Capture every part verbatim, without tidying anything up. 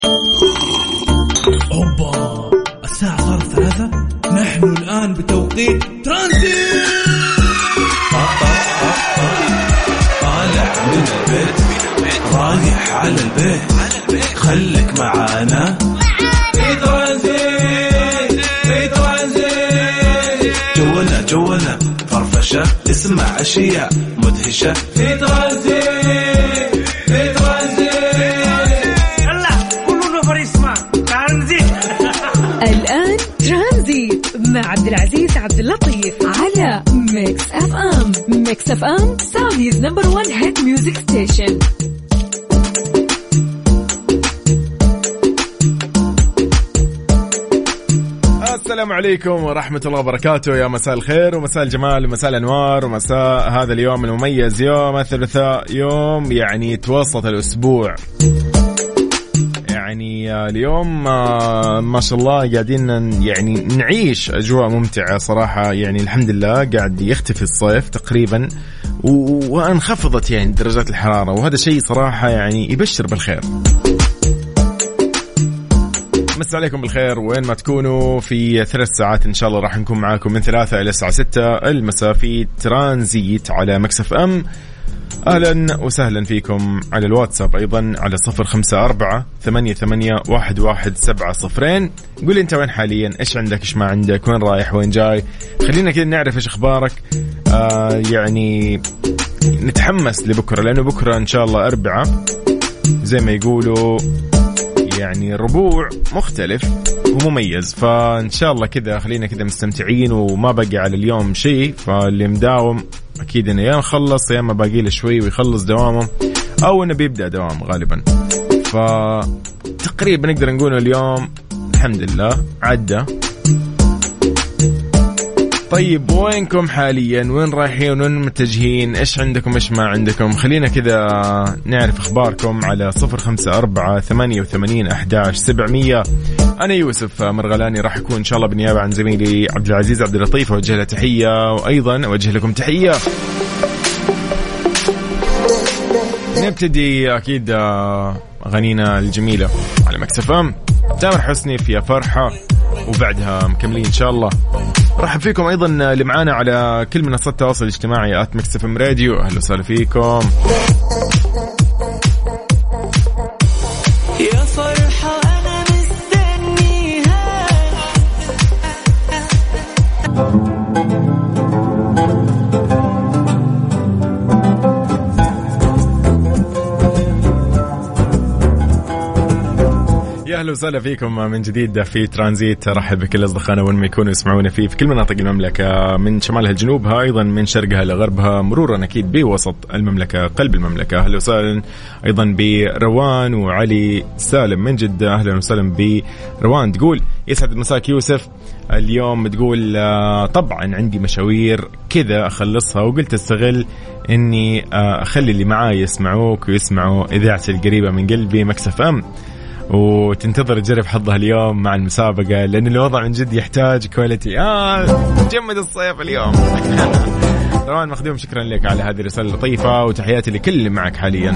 أوبا، الساعة صارت ثلاثة. نحن الآن بتوقيت ترانزيت. طالع من البيت رايح على البيت، خليك معانا في ترانزيت. في ترانزيت جولنا جولنا فرفشة، اسمع أشياء مدهشة في ترانزيت. في ترانزيت يلا كله نفر يسمع ترانزيت. الآن ترانزيت مع عبد العزيز عبد اللطيف على ميكس اف ام. ميكس اف ام سعوديز نمبر وان هيت ميوزك ستيشن. السلام عليكم ورحمة الله وبركاته. يا مساء الخير ومساء الجمال ومساء الأنوار ومساء هذا اليوم المميز، يوم الثلاثاء، يوم يعني توسط الأسبوع. يعني اليوم ما شاء الله قاعدين يعني نعيش أجواء ممتعة صراحة. يعني الحمد لله قاعد يختفي الصيف تقريبا وانخفضت يعني درجات الحرارة، وهذا شيء صراحة يعني يبشر بالخير. مسا عليكم بالخير وين ما تكونوا. في ثلاث ساعات إن شاء الله راح نكون معاكم من ثلاثة إلى الساعة ستة المساء في ترانزيت على ميكس اف ام. أهلا وسهلا فيكم على الواتساب أيضا على صفر خمسة أربعة ثمانية ثمانية واحد واحد سبعة صفرين. قول أنت وين حاليا، إيش عندك، إيش ما عندك، وين رايح وين جاي. خلينا كده نعرف إيش أخبارك. آه يعني نتحمس لبكرة، لأنه بكرة إن شاء الله أربعة زي ما يقولوا، يعني ربوع مختلف ومميز. فإن شاء الله كده خلينا كده مستمتعين وما بقي على اليوم شيء. فاللي مداوم أكيد إنه يا نخلص يا ما باقي له شوي ويخلص دوامه، أو إنه بيبدأ دوام غالبا. فتقريبا نقدر نقول اليوم الحمد لله عدى. طيب وينكم حاليا، وين رايحين، وين متجهين، إيش عندكم إيش ما عندكم. خلينا كذا نعرف أخباركم على صفر خمسة أربعة ثمانية وثمانين أحداش سبعمية. أنا يوسف مرغلاني راح أكون إن شاء الله بالنيابة عن زميلي عبد العزيز عبد اللطيف، أوجه له تحية وأيضا أوجه لكم تحية. نبتدي أكيد أغانينا الجميلة على ميكس اف ام. تامر حسني في يا فرحة، وبعدها مكملين إن شاء الله. رحب فيكم أيضا اللي معانا على كل منصات التواصل الاجتماعي آت ميكس اف ام راديو. أهلا وسهلا فيكم. يا فرحة أنا مستنيها. أهلا وسهلا فيكم من جديد في ترانزيت. رحب بكل أصدقائنا وين ما يكونوا يسمعونا فيه في كل مناطق المملكة، من شمالها لجنوبها، أيضا من شرقها لغربها، مرورا أكيد بوسط المملكة قلب المملكة. أهلا وسهلا أيضا بروان وعلي سالم من جدة. أهلا وسهلا بروان، تقول يسعد مساك يوسف. اليوم تقول طبعا عندي مشاوير كذا أخلصها، وقلت استغل إني أخلي اللي معاي يسمعوك ويسمعوا إذاعتي القريبة من قلبي ميكس اف ام، وتنتظر تجرب حظها اليوم مع المسابقة، لأن الوضع من جد يحتاج كواليتي. آه جمد الصيف اليوم. روان مخدوم، شكرا لك على هذه الرسالة اللطيفة، وتحياتي لكل اللي معك حاليا.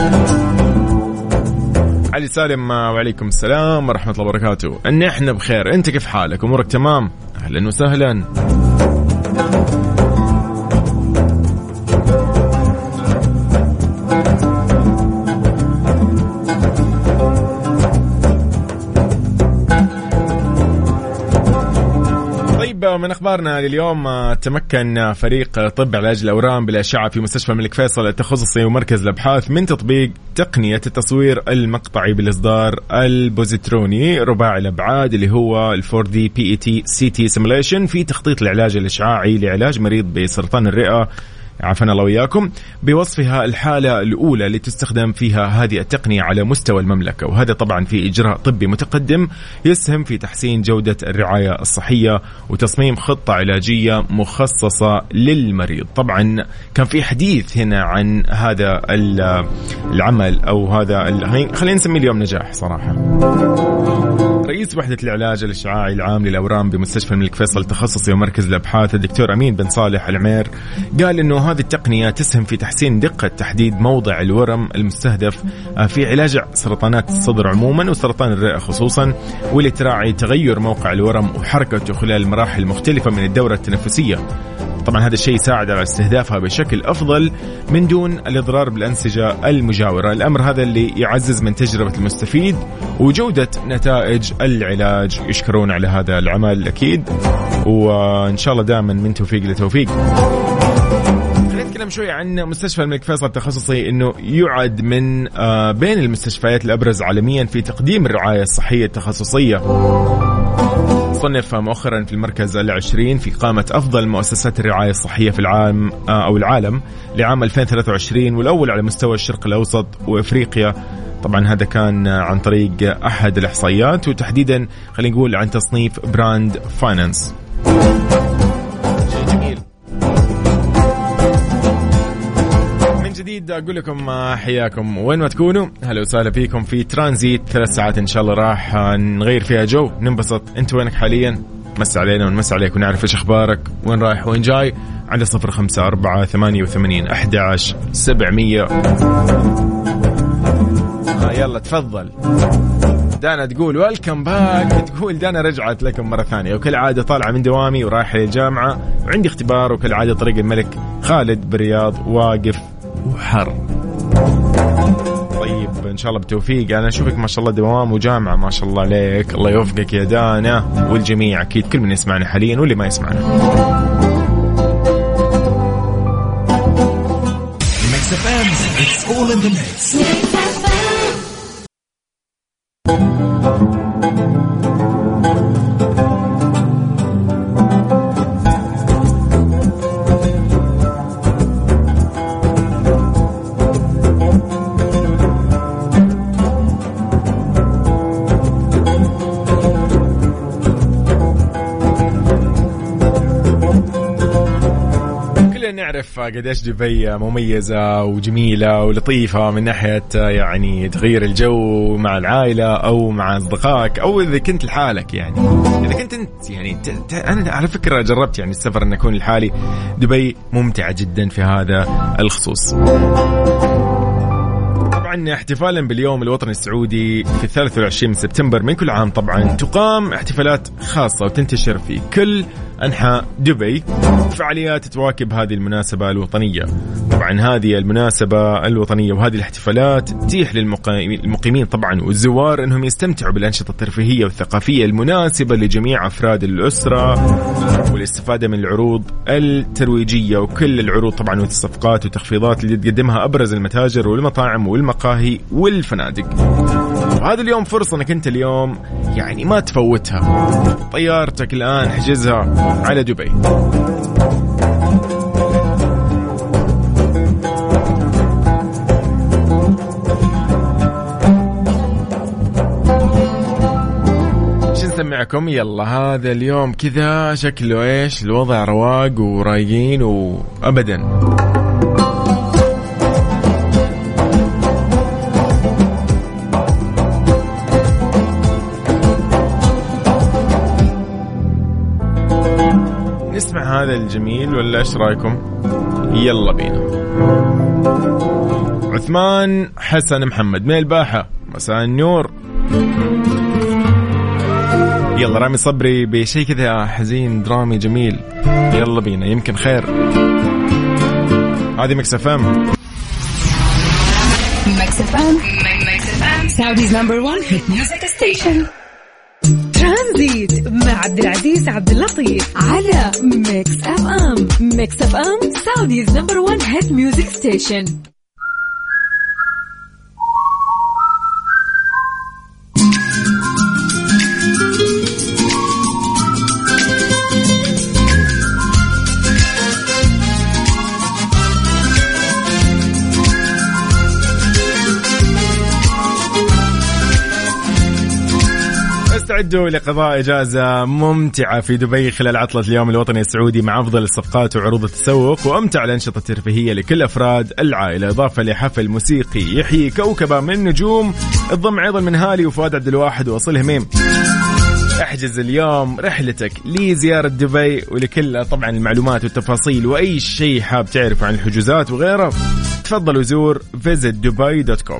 علي سالم، وعليكم السلام ورحمة الله وبركاته. أن احنا بخير، أنت كيف حالك، أمورك تمام؟ أهلا وسهلا. من أخبارنا لليوم، تمكن فريق طب علاج الأورام بالأشعة في مستشفى الملك فيصل التخصصي ومركز الأبحاث من تطبيق تقنية التصوير المقطعي بالإصدار البوزيتروني رباعي الأبعاد اللي هو ال فور دي بي إي تي سي تي سيموليشن في تخطيط العلاج الإشعاعي لعلاج مريض بسرطان الرئة، عافانا الله وياكم، بوصفها الحالة الأولى اللي تستخدم فيها هذه التقنية على مستوى المملكة. وهذا طبعا في إجراء طبي متقدم يسهم في تحسين جودة الرعاية الصحية وتصميم خطة علاجية مخصصة للمريض. طبعا كان في حديث هنا عن هذا العمل أو هذا خلينا نسميه اليوم نجاح صراحة. رئيس وحدة العلاج الإشعاعي العام للأورام بمستشفى الملك فيصل التخصصي ومركز الأبحاث الدكتور أمين بن صالح العمير قال إنه أنه هذه التقنية تسهم في تحسين دقة تحديد موضع الورم المستهدف في علاج سرطانات الصدر عموما وسرطان الرئة خصوصا، واللي تراعي تغير موقع الورم وحركته خلال المراحل المختلفة من الدورة التنفسية. طبعا هذا الشيء يساعد على استهدافها بشكل أفضل من دون الإضرار بالأنسجة المجاورة. الأمر هذا اللي يعزز من تجربة المستفيد وجودة نتائج العلاج. يشكرون على هذا العمل أكيد، وإن شاء الله دائما من توفيق لتوفيق. خلينا نتكلم شوي عن مستشفى الملك فيصل التخصصي، إنه يعد من بين المستشفيات الأبرز عالميا في تقديم الرعاية الصحية التخصصية. صنف مؤخرا في المركز العشرين في قائمة أفضل مؤسسات الرعاية الصحية في العالم أو العالم لعام ألفين وثلاثة وعشرين، والأول على مستوى الشرق الأوسط وإفريقيا. طبعا هذا كان عن طريق أحد الإحصائيات، وتحديدا خلينا نقول عن تصنيف براند فاينانس. جميل. من جديد أقول لكم حياكم وين ما تكونوا، هلا وسهلا فيكم في ترانزيت. ثلاث ساعات إن شاء الله راح نغير فيها جو، ننبسط. أنت وينك حاليا؟ مس علينا ونمس عليك ونعرف إيش أخبارك، وين رايح وين جاي. على صفر خمسة أربعة ثمانية وثمانين أحد عشر سبعمية. آه يلا تفضل. دانا تقول ويلكم باك، تقول دانا رجعت لكم مرة ثانية، وكل عادة طالعة من دوامي ورايحة للجامعة وعندي اختبار، وكل عادة طريق الملك خالد بالرياض واقف وحر. طيب إن شاء الله بالتوفيق. أنا أشوفك ما شاء الله دوام وجامعة، ما شاء الله عليك، الله يوفقك يا دانا والجميع أكيد، كل من يسمعنا حاليا واللي ما يسمعنا. Mix إف إم, it's all in the mix. نعرف قديش دبي مميزة وجميلة ولطيفة من ناحية يعني تغير الجو مع العائلة أو مع أصدقائك، أو إذا كنت لحالك. يعني إذا كنت أنت يعني ت... ت... أنا على فكرة جربت يعني السفر أن أكون لحالي. دبي ممتعة جدا في هذا الخصوص. طبعا احتفالا باليوم الوطني السعودي في الثالث والعشرين من سبتمبر من كل عام، طبعا تقام احتفالات خاصة وتنتشر في كل أنحاء دبي فعاليات تواكب هذه المناسبة الوطنية. طبعا هذه المناسبة الوطنية وهذه الاحتفالات تتيح للمقيمين طبعا والزوار أنهم يستمتعوا بالأنشطة الترفيهية والثقافية المناسبة لجميع أفراد الأسرة، والاستفادة من العروض الترويجية وكل العروض طبعا والصفقات والتخفيضات اللي تقدمها أبرز المتاجر والمطاعم والمقاهي والفنادق. هذا اليوم فرصة أنك أنت اليوم يعني ما تفوتها. طيارتك الآن حجزها على دبي. شو نسمعكم؟ يلا هذا اليوم كذا شكله إيش الوضع، رواق ورايقين وأبدا. نسمع هذا الجميل ولا ايش رايكم؟ يلا بينا. عثمان حسن محمد من الباحة، مساء النور. يلا رامي صبري بشيء كذا حزين درامي جميل، يلا بينا يمكن خير. هذه ميكس إف إم. ميكس إف إم Saudi's number one hit music station. ترانزيت مع عبد العزيز عبد اللطيف على ميكس إف إم. ميكس إف إم Saudi's number one hit music station. استعدوا لقضاء إجازة ممتعة في دبي خلال عطلة اليوم الوطني السعودي مع أفضل الصفقات وعروض التسوق وأمتع الأنشطة الترفيهية لكل أفراد العائلة، إضافة لحفل موسيقي يحيي كوكبة من نجوم الضم أيضا من هالي وفؤاد عبد الواحد وأصيل هميم. احجز اليوم رحلتك لزيارة دبي، ولكل طبعا المعلومات والتفاصيل وأي شيء حاب تعرفه عن الحجوزات وغيره تفضلوا زور فيزيت دبي دوت كوم.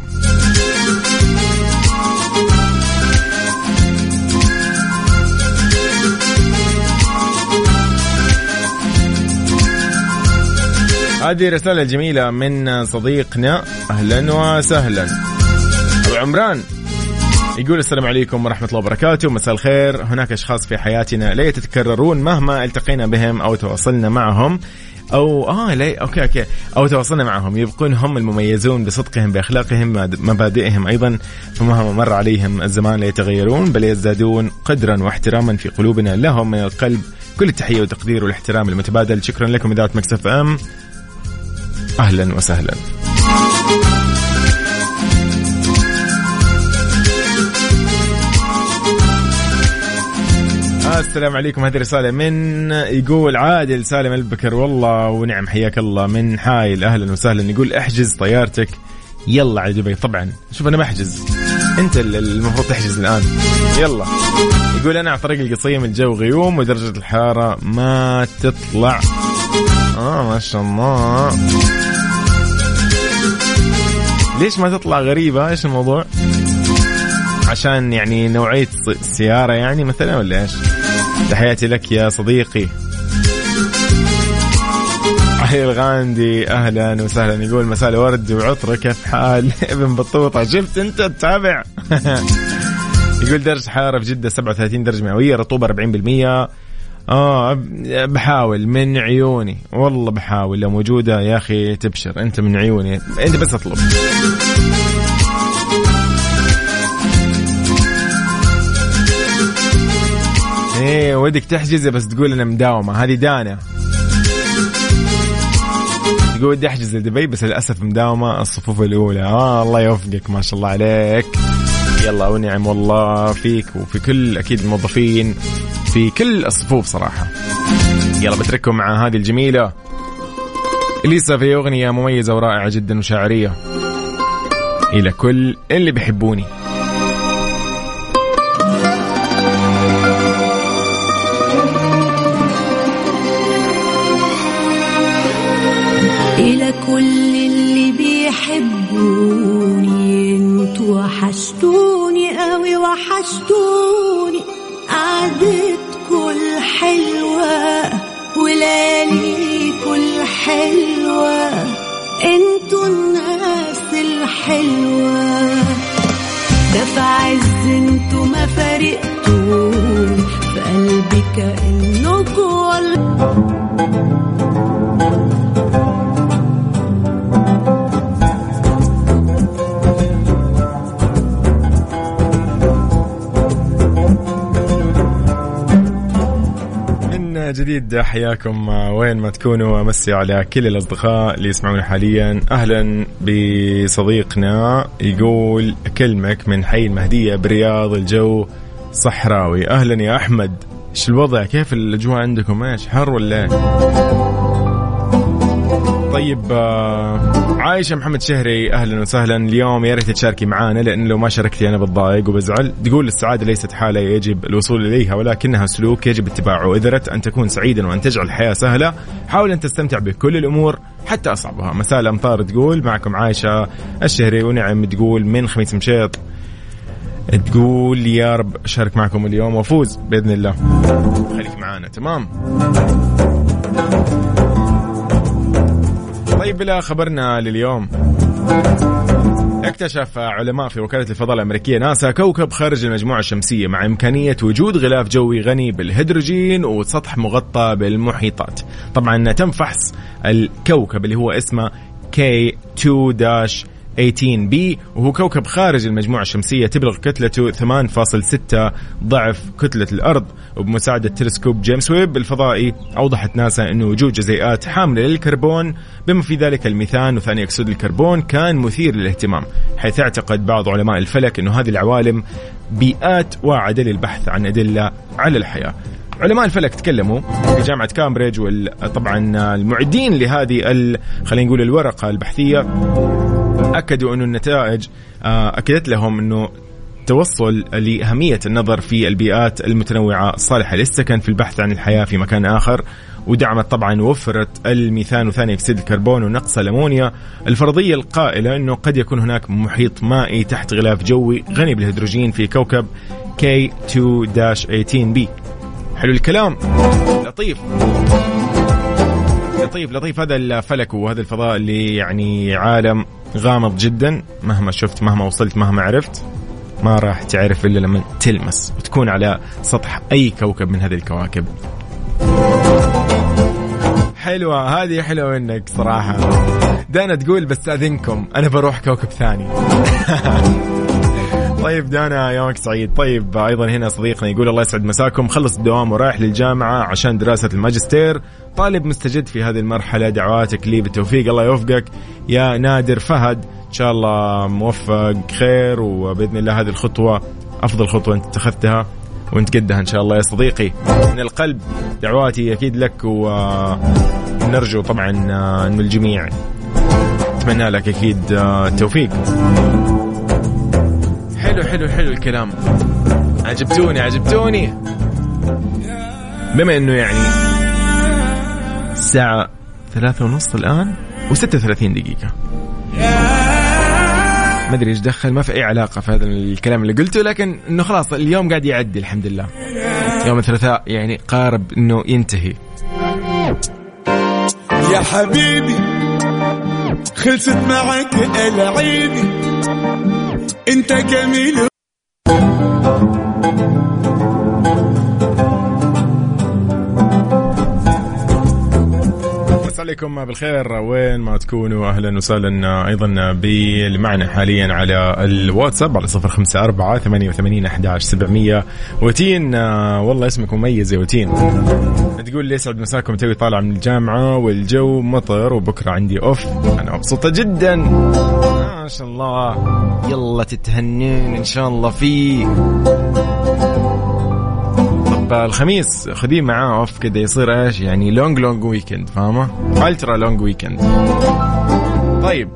هذه رسالة جميلة من صديقنا، أهلا وسهلا أبو عمران، يقول السلام عليكم ورحمة الله وبركاته، مساء الخير. هناك أشخاص في حياتنا لا يتكررون مهما التقينا بهم أو تواصلنا معهم أو آه لا أوكي أوكي أو تواصلنا معهم، يبقون هم المميزون بصدقهم بأخلاقهم مبادئهم أيضا، فمهما مر عليهم الزمان لا يتغيرون بل يزدادون قدرا واحتراما في قلوبنا لهم من القلب. كل التحية والتقدير والاحترام المتبادل. شكرا لكم إذاعة مكس اف ام، أهلا وسهلا. السلام عليكم. هذه رسالة من يقول عادل سالم البكر، والله ونعم، حياك الله من حايل، أهلا وسهلا. يقول احجز طيارتك يلا على دبي. طبعا شوف أنا بحجز، أنت المفروض تحجز الآن، يلا. يقول أنا على طريق القصيم، الجو غيوم ودرجة الحرارة ما تطلع. آه ما شاء الله. ليش ما تطلع؟ غريبة، إيش الموضوع؟ عشان يعني نوعية السيارة يعني مثلا ولا إيش؟ تحياتي لك يا صديقي علي الغاندي، أهلا وسهلا. يقول مساء ورد وعطر، كيف حال ابن بطوطة؟ شفت أنت تتابع. يقول درجة حرارة في جدة سبعة وثلاثين درجة مئوية، رطوبة أربعين بالمية. آه بحاول من عيوني، والله بحاول، لو موجودة يا أخي تبشر، أنت من عيوني، أنت بس أطلب. ايه ودك تحجز بس تقول انا مداومه. هذه دانا تقول ودي احجز لدبي بس للاسف مداومه الصفوف الاولى. اه الله يوفقك، ما شاء الله عليك. يلا ونعم والله فيك وفي كل اكيد الموظفين في كل الصفوف صراحه. يلا بترككم مع هذه الجميله إليسا في اغنيه مميزه ورائعه جدا وشاعريه الى كل اللي بيحبوني. إلى كل اللي بيحبوني، انتوا وحشتوني قوي وحشتوني، قعدتكوا الحلوة ولياليكوا الحلوة، انتوا الناس الحلوة، ده في عز انتوا ما فارقتوني، في قلبي كأنكوا جديد. حياكم وين ما تكونوا، أمسي على كل الأصدقاء اللي يسمعون حاليا. أهلا بصديقنا يقول أكلمك من حي المهدية برياض، الجو صحراوي. أهلا يا أحمد، إيش الوضع؟ كيف الأجواء عندكم؟ إيش حر ولا؟ طيب عايشة محمد شهري، أهلا وسهلا. اليوم يا ريت تشاركي معانا، لأن لو ما شاركتي أنا بتضايق وبزعل. تقول السعادة ليست حالة يجب الوصول إليها، ولكنها سلوك يجب اتباعه. إذا أردت أن تكون سعيدا وأن تجعل الحياة سهلة، حاول أن تستمتع بكل الأمور حتى أصعبها. مساء الأمطار تقول معكم عايشة الشهري، ونعم تقول من خميس مشيط، تقول يا رب أشارك معكم اليوم وأفوز بإذن الله. خليك معانا تمام. طيب بلا خبرنا لليوم. اكتشف علماء في وكالة الفضاء الأمريكية ناسا كوكب خارج المجموعة الشمسية مع إمكانية وجود غلاف جوي غني بالهيدروجين وسطح مغطى بالمحيطات. طبعا تم فحص الكوكب اللي هو اسمه كي تو ثمانية عشر بي، وهو كوكب خارج المجموعة الشمسية، تبلغ كتلته ثمانية فاصلة ستة ضعف كتلة الأرض. وبمساعدة تلسكوب جيمس ويب الفضائي أوضحت ناسا أن وجود جزيئات حاملة للكربون بما في ذلك الميثان وثاني أكسيد الكربون كان مثير للاهتمام، حيث اعتقد بعض علماء الفلك أن هذه العوالم بيئات واعدة للبحث عن أدلة على الحياة. علماء الفلك تكلموا في جامعة كامبريدج، وطبعا المعدين لهذه خلينا نقول الورقة البحثية أكدوا أنه النتائج أكدت لهم أنه توصل لأهمية النظر في البيئات المتنوعة الصالحة للسكن في البحث عن الحياة في مكان آخر، ودعمت طبعا وفرت الميثان وثاني أكسيد الكربون ونقص الأمونيا، الفرضية القائلة أنه قد يكون هناك محيط مائي تحت غلاف جوي غني بالهيدروجين في كوكب كي تو ثمانية عشر بي. حلو الكلام، لطيف لطيف لطيف. هذا الفلك وهذا الفضاء اللي يعني عالم غامض جدا، مهما شفت مهما وصلت مهما عرفت ما راح تعرف إلا لما تلمس وتكون على سطح أي كوكب من هذه الكواكب. حلوة هذه، حلوة منك صراحة. دانا تقول بستأذنكم أنا بروح كوكب ثاني. طيب دانا يومك سعيد. طيب أيضا هنا صديقنا يقول الله يسعد مساكم، خلص الدوام ورايح للجامعة عشان دراسة الماجستير، طالب مستجد في هذه المرحلة، دعواتك لي بالتوفيق. الله يوفقك يا نادر فهد، إن شاء الله موفق خير، وبإذن الله هذه الخطوة أفضل خطوة أنت اتخذتها وانت قدها إن شاء الله يا صديقي. من القلب دعواتي أكيد لك، ونرجو طبعا أن الجميع أتمنى لك أكيد التوفيق. حلو حلو حلو الكلام، عجبتوني عجبتوني. بما أنه يعني الساعة ثلاثة ونص الآن وستة وثلاثين دقيقة، ما أدري إيش دخل، ما في أي علاقة في هذا الكلام اللي قلته، لكن إنه خلاص اليوم قاعد يعدي الحمد لله، يوم الثلاثاء يعني قارب إنه ينتهي. يا حبيبي خلصت معك العيبي، انت جميل. عليكم بالخير وين ما تكونوا، أهلا وسهلا أيضا باللي معنا حاليا على الواتساب على صفر خمسة أربعة ثمانية وثمانين أحد عشر سبعمية. وتين والله اسمك مميز يا وتين، تقول لي يسعد مساكم، توي طالع من الجامعة والجو مطر وبكرة عندي أوف، أنا مبسوطة جدا ما شاء الله. يلا تتهنين إن شاء الله فيه. الخميس خذيه معاه اوف كده، يصير ايش يعني لونج لونج ويكند، فاهمه؟ الترا لونج ويكند. طيب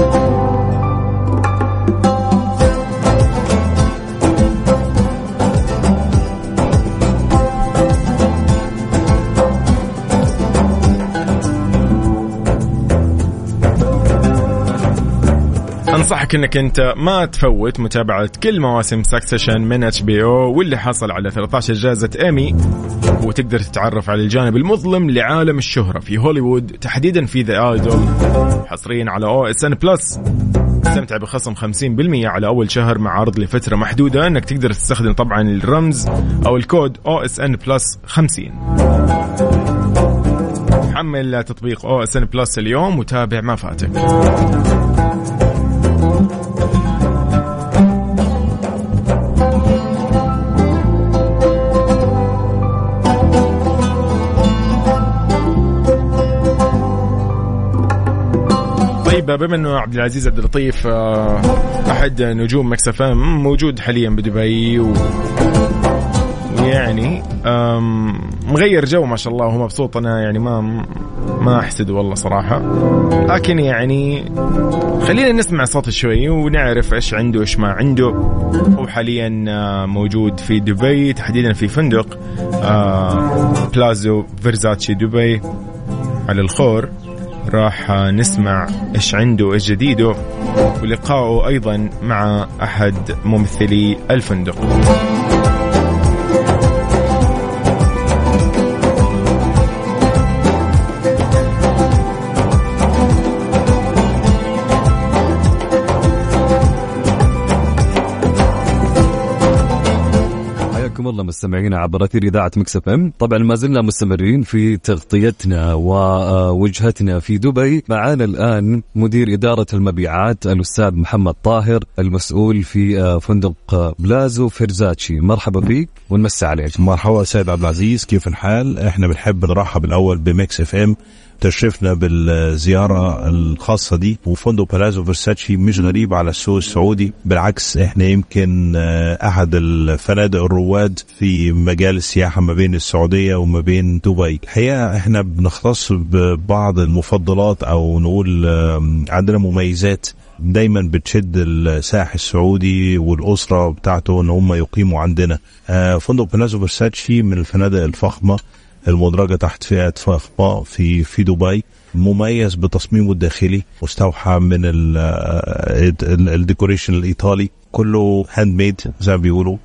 أنصحك أنك أنت ما تفوت متابعة كل مواسم سكسيشن من اتش بي او، واللي حصل على ثلاثة عشر جائزة إيمي، وتقدر تتعرف على الجانب المظلم لعالم الشهرة في هوليوود، تحديدا في ذا آيدول، حصريا على او اس ان بلس. استمتع بخصم خمسين بالمية على أول شهر مع عرض لفترة محدودة، أنك تقدر تستخدم طبعا الرمز أو الكود او اس ان بلس خمسين. حمل تطبيق او اس ان بلس اليوم وتابع ما فاتك. بما أنه عبد العزيز عبد اللطيف أحد نجوم مكس اف ام موجود حاليا بدبي، ويعني مغير جو ما شاء الله وهو مبسوط، أنا يعني ما ما أحسد والله صراحة، لكن يعني خلينا نسمع صوته شوي ونعرف إيش عنده إيش ما عنده. هو حاليا موجود في دبي، تحديدا في فندق بلازو فيرزاتشي دبي على الخور. راح نسمع إيش عنده إيش جديده، ولقاءه أيضا مع أحد ممثلي الفندق. الله مستمعينا عبر أثير إذاعة مكس اف ام. طبعا ما زلنا مستمرين في تغطيتنا ووجهتنا في دبي. معنا الآن مدير إدارة المبيعات الأستاذ محمد طاهر، المسؤول في فندق بلازو فيرزاتشي. مرحبا فيك ونمسي عليك. مرحبا سيد عبد العزيز، كيف الحال؟ احنا بنحب نرحب الأول بمكس اف ام، تشرفنا بالزيارة الخاصة دي. وفندق بلازو فيرزاتشي مش غريب على السوق السعودي، بالعكس احنا يمكن احد الفنادق الرواد في مجال السياحة ما بين السعودية وما بين دبي. الحقيقة احنا بنختص ببعض المفضلات او نقول عندنا مميزات دايما بتشد السائح السعودي والأسرة بتاعته ان هم يقيموا عندنا. فندق بلازو فيرساتشي من الفنادق الفخمة المدرجة تحت فئة فخمة في في دبي، مميز بتصميمه الداخلي، مستوحى من الديكوريشن الإيطالي، كله هاند ميد زي ما بيقولوا.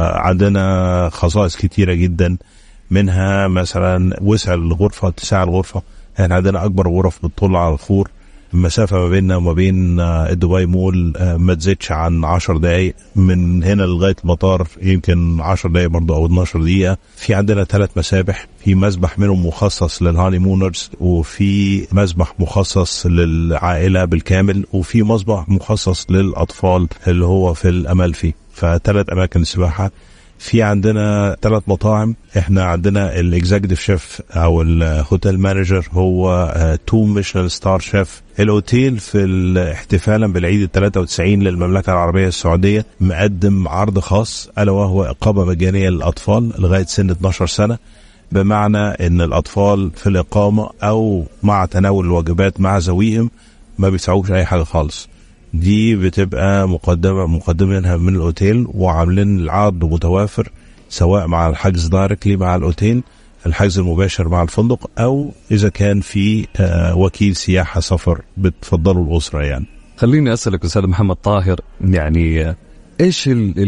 عندنا خصائص كتيرة جدا، منها مثلا وسع الغرفة، اتساع الغرفة. احنا عندنا أكبر غرف بتطل على الخور، المسافة ما بيننا وما بين الدبي مول ما تزيدش عن عشر دقايق، من هنا لغاية المطار يمكن عشر دقايق برضو أو اتناشر دقيقة. في عندنا ثلاث مسابح، في مسبح منهم مخصص للهاني مونرز، وفي مسبح مخصص للعائلة بالكامل، وفي مسبح مخصص للأطفال اللي هو في الأمالفي. فثلاث أماكن سباحة. في عندنا ثلاث مطاعم. احنا عندنا الاكزيكتيف شيف او الهوتيل مانجر هو تو ميشلان ستار شيف. الاوتيل في احتفالا بالعيد الثلاثة وتسعين للمملكة العربية السعودية مقدم عرض خاص، ألا وهو إقامة مجانية للأطفال لغاية سن اتناشر سنة، بمعنى ان الأطفال في الإقامة او مع تناول الوجبات مع ذويهم ما بيدفعوش اي حاجة خالص. دي بتبقى مقدمة مقدمينها من الأوتيل، وعاملين العرض متوافر سواء مع الحجز دايركتلي مع الأوتيل، الحجز المباشر مع الفندق، أو إذا كان في وكيل سياحة سفر بتفضلوا الأسرة. يعني خليني أسألك أستاذ محمد طاهر، يعني إيش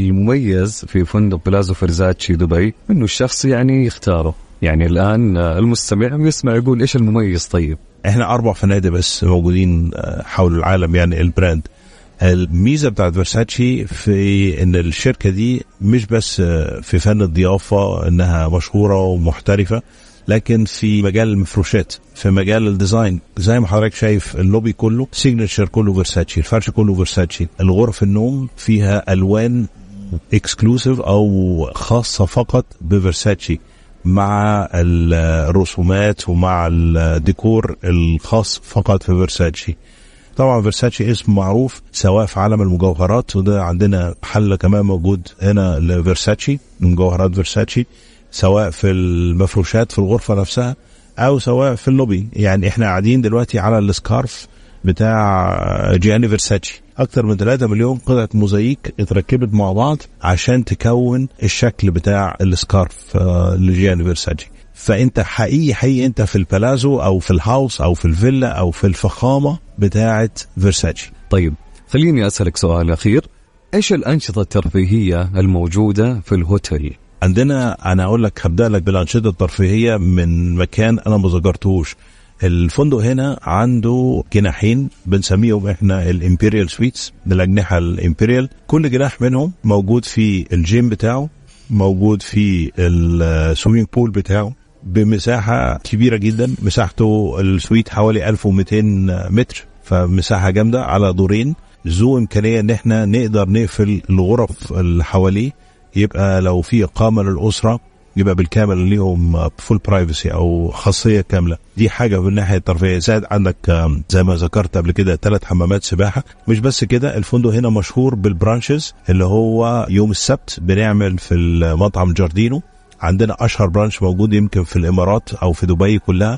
المميز في فندق بلازو فيرساتشي دبي إنه الشخص يعني يختاره؟ يعني الآن المستمع يسمع يقول إيش المميز. طيب احنا اربع فنادق بس موجودين حول العالم، يعني البراند. الميزة بتاعت فيرساتشي في ان الشركة دي مش بس في فن الضيافة انها مشهورة ومحترفة، لكن في مجال المفروشات، في مجال الديزاين. زي ما حضرتك شايف اللوبي كله سيجنتشر، كله فيرساتشي، الفرش كله فيرساتشي، الغرف النوم فيها الوان اكسكلوسيف او خاصة فقط بفيرساتشي، مع الرسومات ومع الديكور الخاص فقط في فيرساتشي. طبعا فيرساتشي اسم معروف سواء في عالم المجوهرات، وده عندنا محل كمان موجود هنا لفيرساتشي، مجوهرات فيرساتشي، سواء في المفروشات في الغرفة نفسها او سواء في اللوبي. يعني احنا قاعدين دلوقتي على السكارف بتاع جياني فيرساتشي، اكتر من ثلاثة مليون قطعة موزايك اتركبت مع بعض عشان تكون الشكل بتاع السكارف لجياني فيرساتشي. فانت حقيقي حقيقي انت في البلازو او في الهاوس او في الفيلا او في الفخامة بتاعة فيرساتشي. طيب خليني اسألك سؤال اخير، ايش الانشطة الترفيهية الموجودة في الهوتيل؟ عندنا، انا اقول لك هبدأ لك بالانشطة الترفيهية من مكان انا ما ذكرتوش. الفندق هنا عنده جناحين بنسميهم احنا الامبيريال سويتس، بالأجنحة الامبيريال. كل جناح منهم موجود في الجيم بتاعه، موجود في السويمينج بول بتاعه بمساحة كبيرة جدا. مساحته السويت حوالي ألف ومئتين متر، فمساحة جامدة على دورين. ذو إمكانية ان احنا نقدر نقفل الغرف اللي حواليه، يبقى لو في إقامة للأسرة يبقى بالكامل ليهم فول برايفسي او خاصيه كامله. دي حاجه من ناحيه الترفيه. زاد عندك زي ما ذكرت قبل كده ثلاث حمامات سباحه. مش بس كده، الفندق هنا مشهور بالبرانشز، اللي هو يوم السبت بنعمل في المطعم جاردينو. عندنا اشهر برانش موجود يمكن في الامارات او في دبي كلها،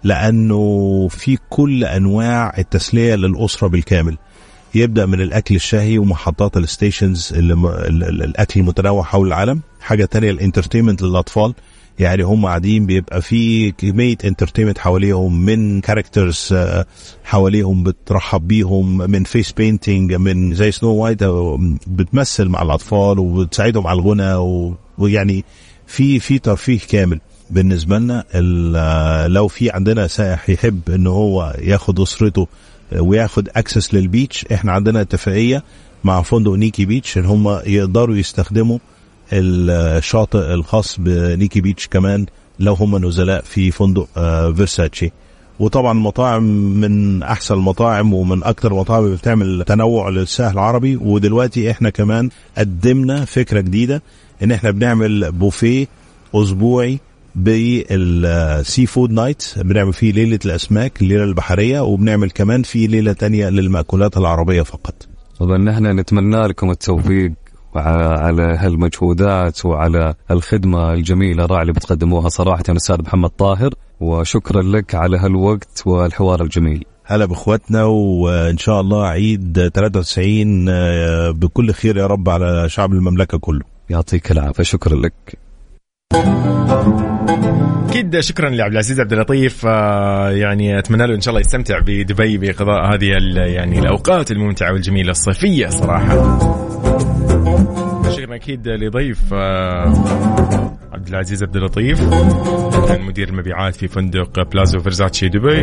لانه في كل انواع التسليه للاسره بالكامل. يبدأ من الأكل الشهي ومحطات الستيشنز، الأكل المتنوع حول العالم. حاجة تانية الانترتينمنت للأطفال، يعني هم قاعدين بيبقى في كمية انترتينمنت حواليهم، من كاركترز حواليهم بترحب بيهم، من فيس بينتينج، من زي سنو وايت بتمثل مع الأطفال وبتساعدهم على الغنى، ويعني في في ترفيه كامل بالنسبة لنا. لو في عندنا سائح يحب إنه هو ياخد أسرته وياخد اكسس للبيتش، احنا عندنا اتفاقية مع فندق نيكي بيتش ان هم يقدروا يستخدموا الشاطئ الخاص بنيكي بيتش كمان لو هم نزلاء في فندق فيرساتشي. وطبعا المطاعم من احسن المطاعم ومن اكتر المطاعم اللي بتعمل تنوع للساحل العربي. ودلوقتي احنا كمان قدمنا فكرة جديدة ان احنا بنعمل بوفيه اسبوعي بالسي فود نايت، بنعمل فيه ليلة الأسماك، الليلة البحرية، وبنعمل كمان فيه ليلة تانية للمأكولات العربية فقط. طبعا نحن نتمنى لكم التوفيق على هالمجهودات وعلى الخدمة الجميلة الرائعة اللي بتقدموها صراحة أستاذ محمد طاهر، وشكرا لك على هالوقت والحوار الجميل. هلا باخواتنا، وان شاء الله عيد ثلاثة وتسعين بكل خير يا رب على شعب المملكة كله. يعطيك العافية، شكرا لك. أكيد شكرا لعبد العزيز عبد اللطيف. يعني أتمنى له إن شاء الله يستمتع بدبي بقضاء هذه يعني الأوقات الممتعة والجميلة الصيفية صراحة. شكرا أكيد لضيف عبد العزيز عبد اللطيف، مدير المبيعات في فندق بلازو فيرزاتشي دبي.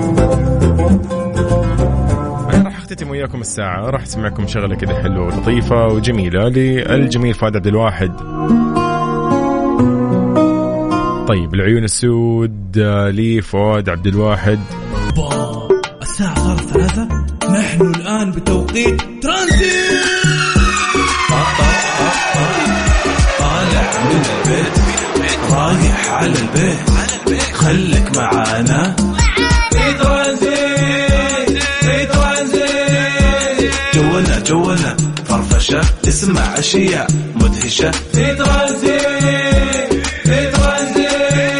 أنا راح أختتم وياكم الساعة، راح أسمعكم شغلة كده حلوة ولطيفة وجميلة للجميل فؤاد عبد الواحد. طيب العيون السود لفؤاد عبد الواحد. الساعة صارت ثلاثة، نحن الآن بتوقيت ترانزيت. طالع من البيت رايح على البيت، خلك معانا في ترانزيت في ترانزيت. جولنا جولنا فرفشة، تسمع أشياء مدهشة في ترانزيت في ترانزيت.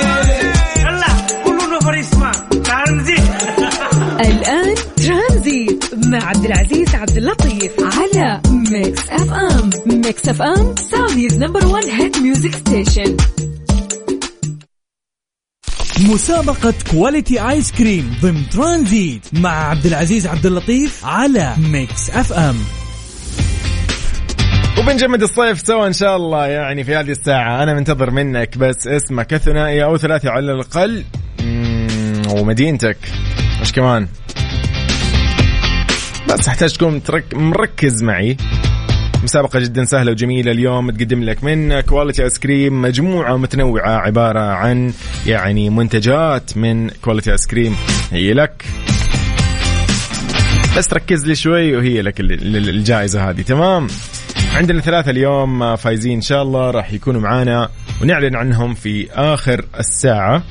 الآن ترانزيت مع عبد العزيز عبد اللطيف على ميكس اف ام. ميكس اف ام سعوديز نمبر وان هيت ميوزك ستيشن. مسابقة كواليتي آيس كريم ضمن ترانزيت مع عبد العزيز عبد اللطيف على ميكس اف ام. وبنجمد الصيف سوا إن شاء الله. يعني في هذه الساعة أنا منتظر منك بس اسمك ثنائي أو ثلاثي على الأقل، ومدينتك مش كمان، بس احتاج تكون ترك مركز معي. مسابقة جدا سهلة وجميلة اليوم تقدم لك من كواليتي آيس كريم مجموعة متنوعة عبارة عن يعني منتجات من كواليتي آيس كريم، هي لك بس تركز لي شوي وهي لك الجائزة هذه. تمام، عندنا ثلاثة اليوم فايزين إن شاء الله راح يكونوا معانا ونعلن عنهم في آخر الساعة.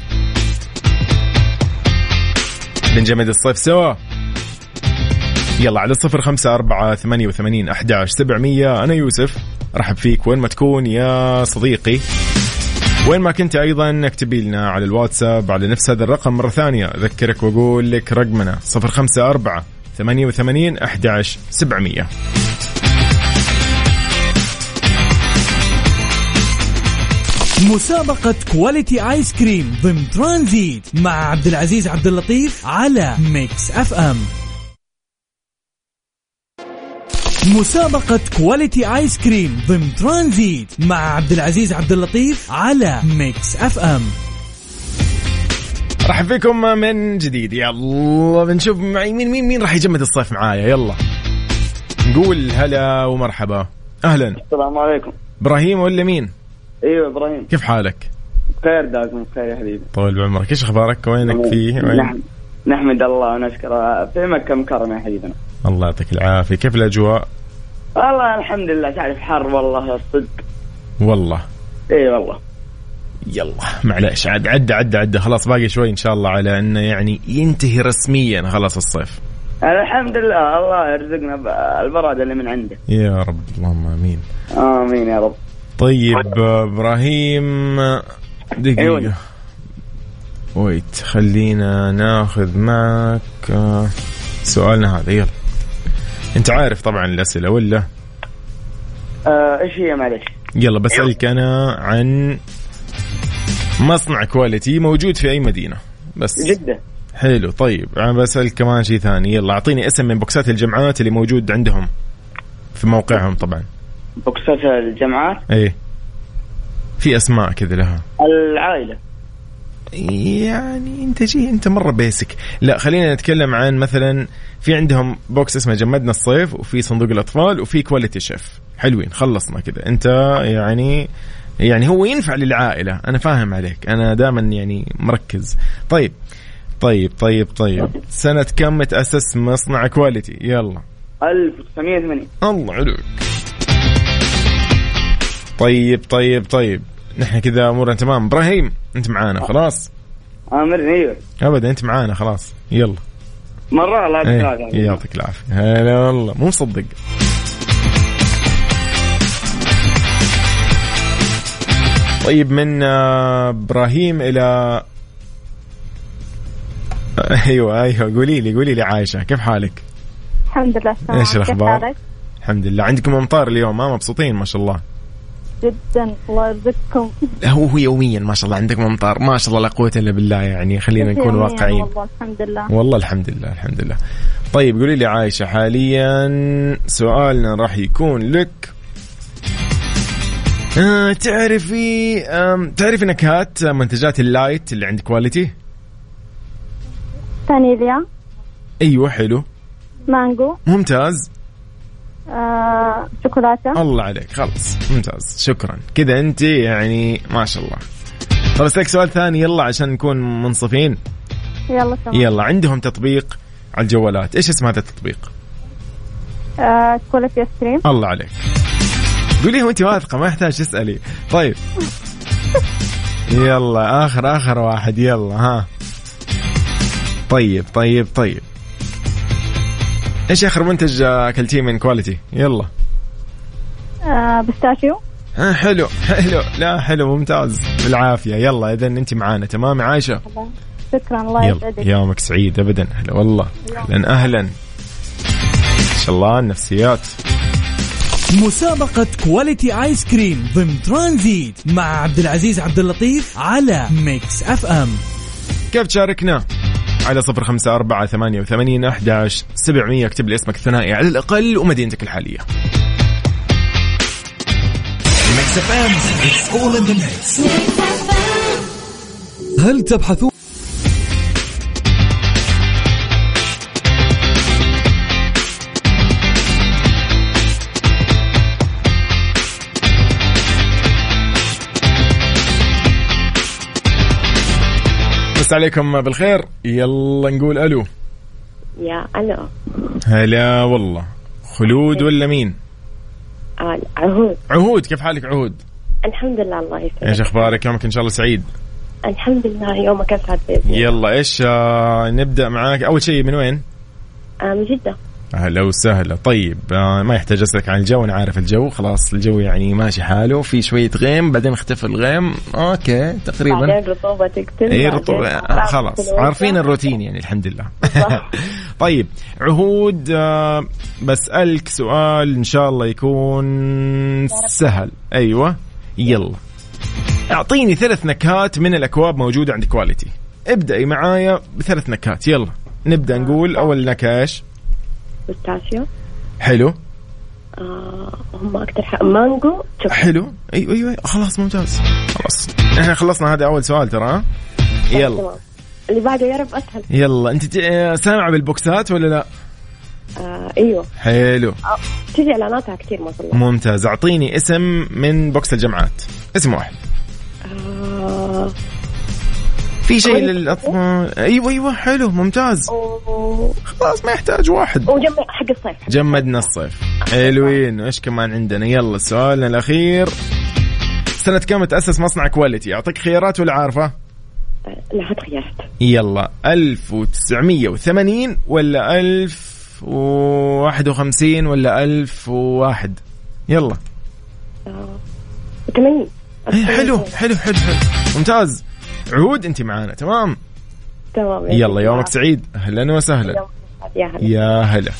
بنجمد الصيف سوا. يلا على الصفر خمسة أربعة ثمانية وثمانين أحد عشر سبعمية. أنا يوسف، رحب فيك وين ما تكون يا صديقي، وين ما كنت أيضا اكتبي لنا على الواتساب على نفس هذا الرقم. مرة ثانية أذكرك وأقول لك رقمنا صفر خمسة أربعة ثمانية وثمانين أحد عشر سبعمية. مسابقة كواليتي آيس كريم ضمن ترانزيت مع عبد العزيز عبد اللطيف على ميكس اف ام. مسابقة كواليتي آيس كريم ضمن ترانزيت مع عبد العزيز عبد اللطيف على ميكس اف ام. رحب فيكم من جديد. يلا بنشوف معي مين مين مين راح يجمد الصيف معايا. يلا نقول هلا ومرحبا. أهلا. السلام عليكم. إبراهيم ولا مين؟ ايوه ابراهيم. كيف حالك؟ بخير داكم بخير يا حبيبي. طول بعمرك. ايش اخبارك؟ وينك فيه؟ وين؟ نحن... نحمد الله ونشكره في مكة مكرمة يا حبيبنا. الله يعطيك العافية. كيف الأجواء؟ والله الحمد لله، تعرف حر والله الصدق. والله اي والله. يلا معلش عد عد عد عد خلاص باقي شوي إن شاء الله على أنه يعني ينتهي رسميا خلاص الصيف. الحمد لله، الله يرزقنا البرادة اللي من عنده يا رب. اللهم آمين آمين يا رب. طيب إبراهيم دقيقة. أيوة. ويت خلينا ناخذ معك سؤالنا هذا. يلا أنت عارف طبعا الأسئلة ولا؟ آه إيش هي معلش؟ يلا بسألك أنا عن مصنع كواليتي موجود في أي مدينة بس. جدة. حلو. طيب أنا بسألك كمان شيء ثاني. يلا أعطيني اسم من بوكسات الجامعات اللي موجود عندهم في موقعهم. طبعا بوكسات الجامعات ايه في اسماء كذا لها. العائلة يعني انت جي انت مرة بيسك. لا خلينا نتكلم عن مثلا في عندهم بوكس اسمه جمدنا الصيف، وفي صندوق الأطفال، وفي كواليتي شيف. حلوين خلصنا كذا. انت يعني يعني هو ينفع للعائلة. انا فاهم عليك، انا دائما يعني مركز. طيب طيب طيب طيب سنة كم متأسس مصنع كواليتي؟ يلا ألف وتسعمية وثمانين. الله عليك. طيب طيب طيب نحن كذا أمورنا تمام. إبراهيم أنت معانا خلاص. أمرني. أيوه أبدا أنت معانا خلاص. يلا مرة الله يعطيك ايه. يعطيك العافية. هلا والله مو مصدق. طيب من إبراهيم إلى ايوه ايوه قولي لي قولي لي عايشة كيف حالك؟ الحمد لله تمام. ايش الاخبار؟ الحمد لله. عندكم امطار اليوم ما مبسوطين ما شاء الله؟ جدا الله يرزقكم. هو يوميا ما شاء الله عندكم امطار ما شاء الله لا قوة الا بالله يعني خلينا نكون واقعيين. والله الحمد لله. والله الحمد لله الحمد لله. طيب قولي لي عايشة حاليا سؤالنا راح يكون لك آه تعرفي آه تعرفي نكهات منتجات اللايت اللي عند كواليتي؟ فانيليا. ايوه حلو. مانجو. ممتاز. آه، شوكولاتة. الله عليك خلاص ممتاز شكرا كذا انت يعني ما شاء الله. طب اسالك سؤال ثاني يلا عشان نكون منصفين. يلا تمام. يلا عندهم تطبيق على الجوالات ايش اسم هذا التطبيق؟ آه، كواليتي ستريم. الله عليك قولي وانت واثقة ما يحتاج تسألي. طيب يلا آخر آخر واحد يلا ها. طيب طيب طيب ايش آخر منتج أكلتيه من كواليتي؟ يلا. آه، بستاشيو. ها حلو حلو لا حلو ممتاز بالعافية. يلا إذن أنت معانا تمام عايشة. شكرا الله يسعدك. يومك سعيد أبدا. هلا والله أهلا أهلا إن شاء الله النفسيات. مسابقة كواليتي آيس كريم ضمن ترانزيت مع عبد العزيز عبد اللطيف على ميكس أف أم. كيف تشاركنا؟ على صفر خمسة أربعة ثمانية وثمانين أحداش سبعمية. اكتب لي اسمك الثنائي على الأقل ومدينتك الحالية. ميكس أف أم it's all in the mix. هل تبحثون بس عليكم بالخير يلا نقول ألو. يا ألو. هلا والله خلود ولا مين؟ آه عهود. عهود كيف حالك عهود؟ الحمد لله الله يسعدك. ايش اخبارك يومك ان شاء الله سعيد؟ الحمد لله يومك اسعد بإذن. يلا ايش آه نبدأ معاك اول شيء من وين؟ آه من جدة. أهلا وسهلا. طيب آه ما يحتاج أسألك عن الجو أنا عارف الجو خلاص الجو يعني ماشي حاله في شوية غيم بعدين اختفى الغيم أوكي تقريبا بعدين رطوبة تكتل. إيه رطوبة آه خلاص عارفين الروتين يعني الحمد لله. طيب عهود آه بسألك سؤال إن شاء الله يكون سهل. أيوة يلا أعطيني ثلاث نكهات من الأكواب موجودة عند كواليتي. ابدأي معايا بثلاث نكهات يلا نبدأ. نقول أول نكهة إيش؟ بستاشيو. حلو. آه هم أكتر حق مانجو. حلو أيوة أيوة خلاص ممتاز خلاص إحنا خلصنا هذا أول سؤال ترى. يلا اللي بعده يا رب أسهل. يلا أنت سامعة بالبوكسات ولا لا؟ آه أيوة. حلو. آه. تجي إعلاناتها كتير ما شاء الله. ممتاز. أعطيني اسم من بوكس الجمعات اسم واحد. آه في شيء للأطفال. أيوة أيوة حلو ممتاز. أوه. خلاص ما يحتاج واحد. وجمد حق الصيف. جمدنا الصيف. حلوين. إيش كمان عندنا؟ يلا سؤالنا الأخير سنة كم تأسس مصنع كواليتي؟ أعطيك خيارات ولا عارفة؟ لا هات خيارات. يلا ألف وتسعمية وثمانين ولا ألف وواحد وخمسين ولا ألف وواحد؟ يلا. وثمانين. حلو حلو حلو حلو ممتاز. عهود انت معانا تمام تمام. يلا يومك سعيد. اهلا وسهلا. يا هلا. يا هلا.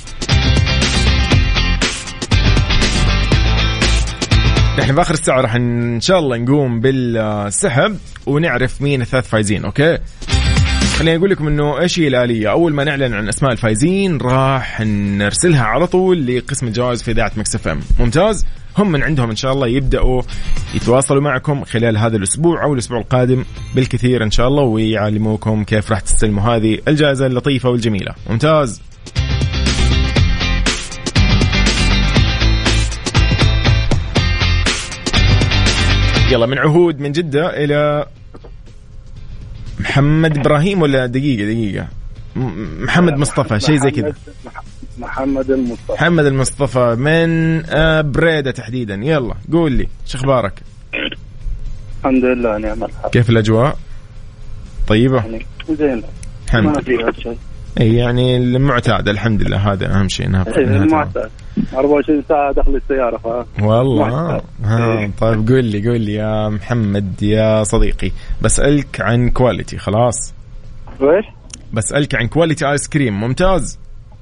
احنا باخر الساعه راح ان شاء الله نقوم بالسحب ونعرف مين الثلاث فايزين. اوكي خليني اقول لكم انه ايش هي الاليه. اول ما نعلن عن اسماء الفايزين راح نرسلها على طول لقسم الجوائز في اذاعه ميكس اف ام. ممتاز. هم من عندهم إن شاء الله يبدأوا يتواصلوا معكم خلال هذا الأسبوع أو الأسبوع القادم بالكثير إن شاء الله ويعلموكم كيف راح تستلموا هذه الجائزة اللطيفة والجميلة. ممتاز. يلا من عهود من جدة إلى محمد إبراهيم ولا دقيقة دقيقة محمد مصطفى شيء زي كذا. محمد المصطفى. محمد المصطفى من بريدة تحديدا. يلا قول لي شو اخبارك؟ الحمد لله نعم الحال. كيف الاجواء؟ طيبة؟ يعني زين. ما فيها شيء. اي يعني المعتاد الحمد لله هذا اهم شيء. انها المعتاد أربعة وعشرين ساعة داخل السيارة. ف والله ها. طيب قول لي قول لي يا محمد يا صديقي بسألك عن كواليتي. خلاص ويش؟ بسألك عن كواليتي آيس كريم. ممتاز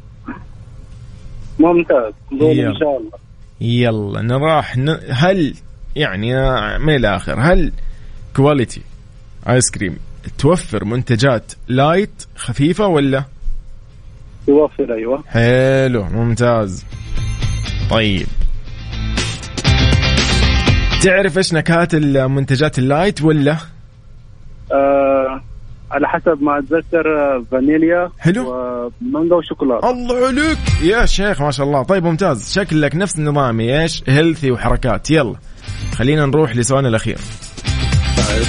ممتاز إن شاء الله. يلا نراح ن... هل يعني من الآخر، هل كواليتي آيس كريم توفر منتجات لايت خفيفة ولا؟ توفر. أيوة حلو ممتاز. طيب تعرف إيش نكهات المنتجات اللايت ولا؟ آه على حسب ما أتذكر فانيليا. حلو. ومانجا وشوكولاتة. الله عليك يا شيخ ما شاء الله. طيب ممتاز، شكلك نفس نظامي إيش هيلثي وحركات. يلا خلينا نروح لسؤالنا الأخير. طيب.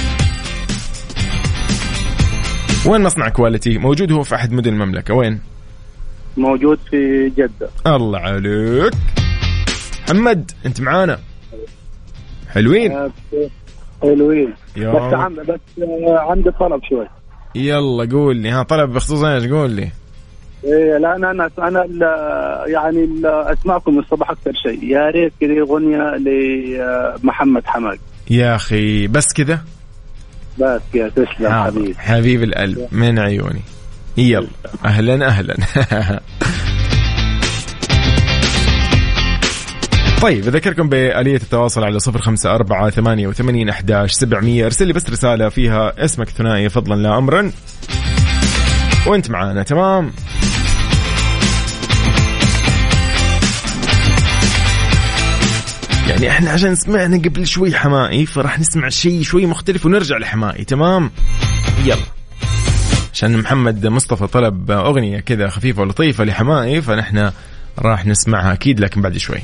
وين مصنع كواليتي؟ موجود هو في أحد مدن المملكة. وين؟ موجود في جدة. الله عليك محمد، أنت معانا. حلوين حلوين يا بس عم بس عندي طلب شوي. يلا قول لي. ها طلب بخصوص ايش؟ قول لي. إيه لا انا انا انا يعني اسمعكم الصباح اكثر شيء. يا ريت كذا اغنيه لمحمد حماق. يا اخي بس كذا بس يا تسلم حبيبي حبيب القلب من عيوني. يلا اهلا اهلا. طيب أذكركم بآلية التواصل على صفر خمسة أربعة ثمانية وثمانين أحداش سبعمية. ارسل لي بس رسالة فيها اسمك ثنائي فضلا لا أمرا وانت معانا. تمام. يعني احنا عشان سمعنا قبل شوي حمائي فرح نسمع شيء شوي مختلف ونرجع لحمائي. تمام. يلا عشان محمد مصطفى طلب أغنية كذا خفيفة ولطيفة لحمائي فنحن راح نسمعها أكيد لكن بعد شوي.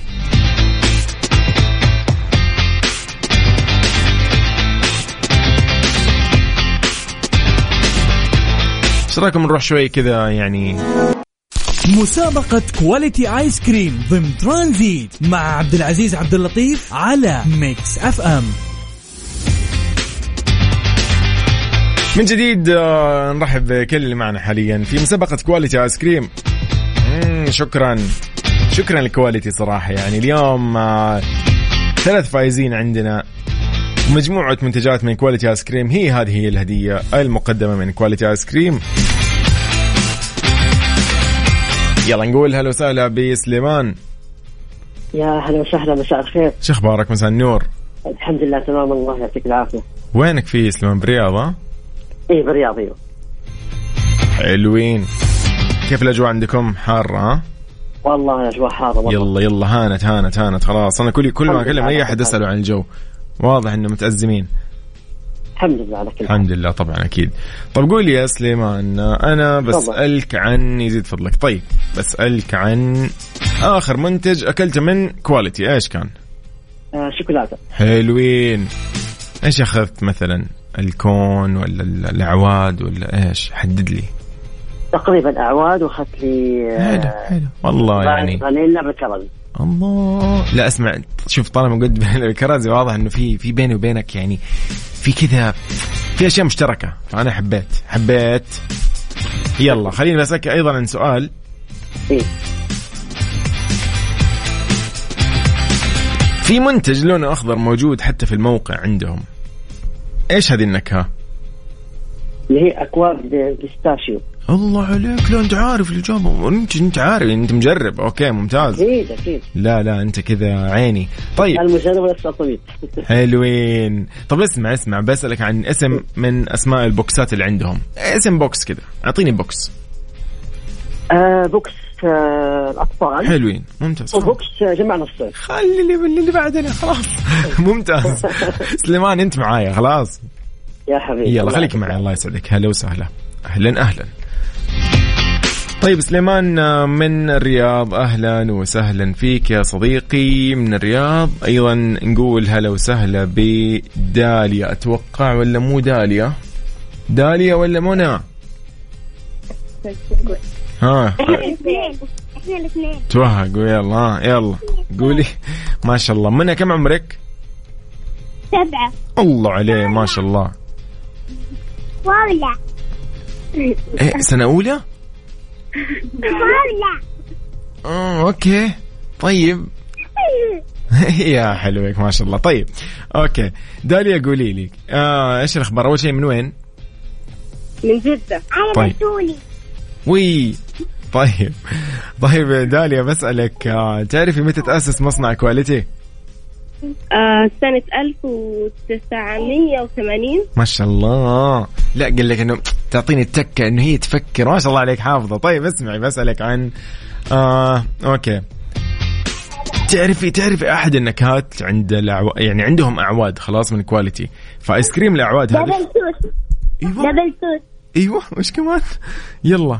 ايش رايكم نروح شوي كذا يعني مسابقة كواليتي آيس كريم ضمن ترانزيت مع عبد العزيز عبد اللطيف على ميكس اف ام. من جديد نرحب بكل اللي معنا حاليا في مسابقة كواليتي آيس كريم. شكرا شكرا لكواليتي صراحة. يعني اليوم ثلاث فائزين عندنا مجموعة منتجات من كواليتي آيس كريم. هي هذه هي الهدية المقدمة من كواليتي آيس كريم. يلا نقول هلا وسهلا بسليمان. يا هلا وسهلا مساء الخير. شو اخبارك؟ مساء النور. الحمد لله تمام الله يعطيك العافية. وينك في سليمان؟ برياض؟ ايه برياض. ايوه حلوين. كيف الأجواء عندكم؟ حارة ها؟ والله الأجواء حارة والله. يلا يلا هانت هانت هانت خلاص. أنا كل كل ما أكلم أي أحد أسأله عن الجو واضح إنه متأزمين. الحمد لله على كل الحمد لله طبعا أكيد. طب قولي يا سليمان أنا بسألك عن يزيد فضلك. طيب بسألك عن آخر منتج أكلته من كواليتي إيش كان؟ آه شوكولاتة. حلوين. إيش أخذت مثلا؟ الكون ولا الأعواد ولا إيش؟ حدد لي. تقريبا أعواد وأخذت لي حلو حلو والله يعني فانيلا بالكرز. الله لا أسمع شوف طالما قلت بالكرز واضح إنه في في بيني وبينك يعني في كذا في أشياء مشتركة فأنا حبيت حبيت. يلا خليني بسألك أيضا عن سؤال. إيه؟ في منتج لونه أخضر موجود حتى في الموقع عندهم. إيش هذه النكهة؟ اللي هي أكواب بيستاشيو. الله عليك. لا أنت عارف الإجابة. أنت أنت عارف أنت مجرب. أوكي ممتاز. أكيد أكيد. لا لا أنت كذا عيني. طيب المجرب ولا طويل. حلوين. طب اسمع اسمع بسألك عن اسم من أسماء البوكسات اللي عندهم. اسم بوكس كذا أعطيني بوكس. آه بوكس آه الأطفال. حلوين ممتاز. وبوكس جمع نصين. خلي اللي اللي بعدنا خلاص. ممتاز. سليمان أنت معايا خلاص. يا حبيبي يلا خليك معي. الله يسعدك. هلا وسهلا. أهلا أهلا. طيب سليمان من الرياض أهلا وسهلا فيك يا صديقي من الرياض. أيضا نقول هلا وسهلا بداليا أتوقع ولا مو داليا؟ داليا ولا منى؟ ها احنا الاثنين توهقوا. يلا يلا قولي. ما شاء الله. منى كم عمرك؟ سبعة. الله عليه ما شاء الله. ولا إيه سنة أولى؟ ولا آه أوكي طيب. يا حلوك ما شاء الله. طيب أوكي داليا قولي لي آه إيش الأخبار؟ أول شيء من وين؟ من جدة. أنا طيب. بسوني. وي طيب طيب داليا بسألك، تعرفي متى تأسس مصنع كواليتي؟ آه سنة ألف وتسعمية وثمانين. ما شاء الله. لا قل لك انه تعطيني التكة انه هي تفكر، ما شاء الله عليك حافظة. طيب اسمعي بسألك عن آه اوكي، تعرفي تعرفي احد النكهات عند الأعو... يعني عندهم اعواد خلاص من كواليتي، فايس كريم الاعواد هذه دبل توست. ايوه دبل توست. ايوه وش كمان؟ يلا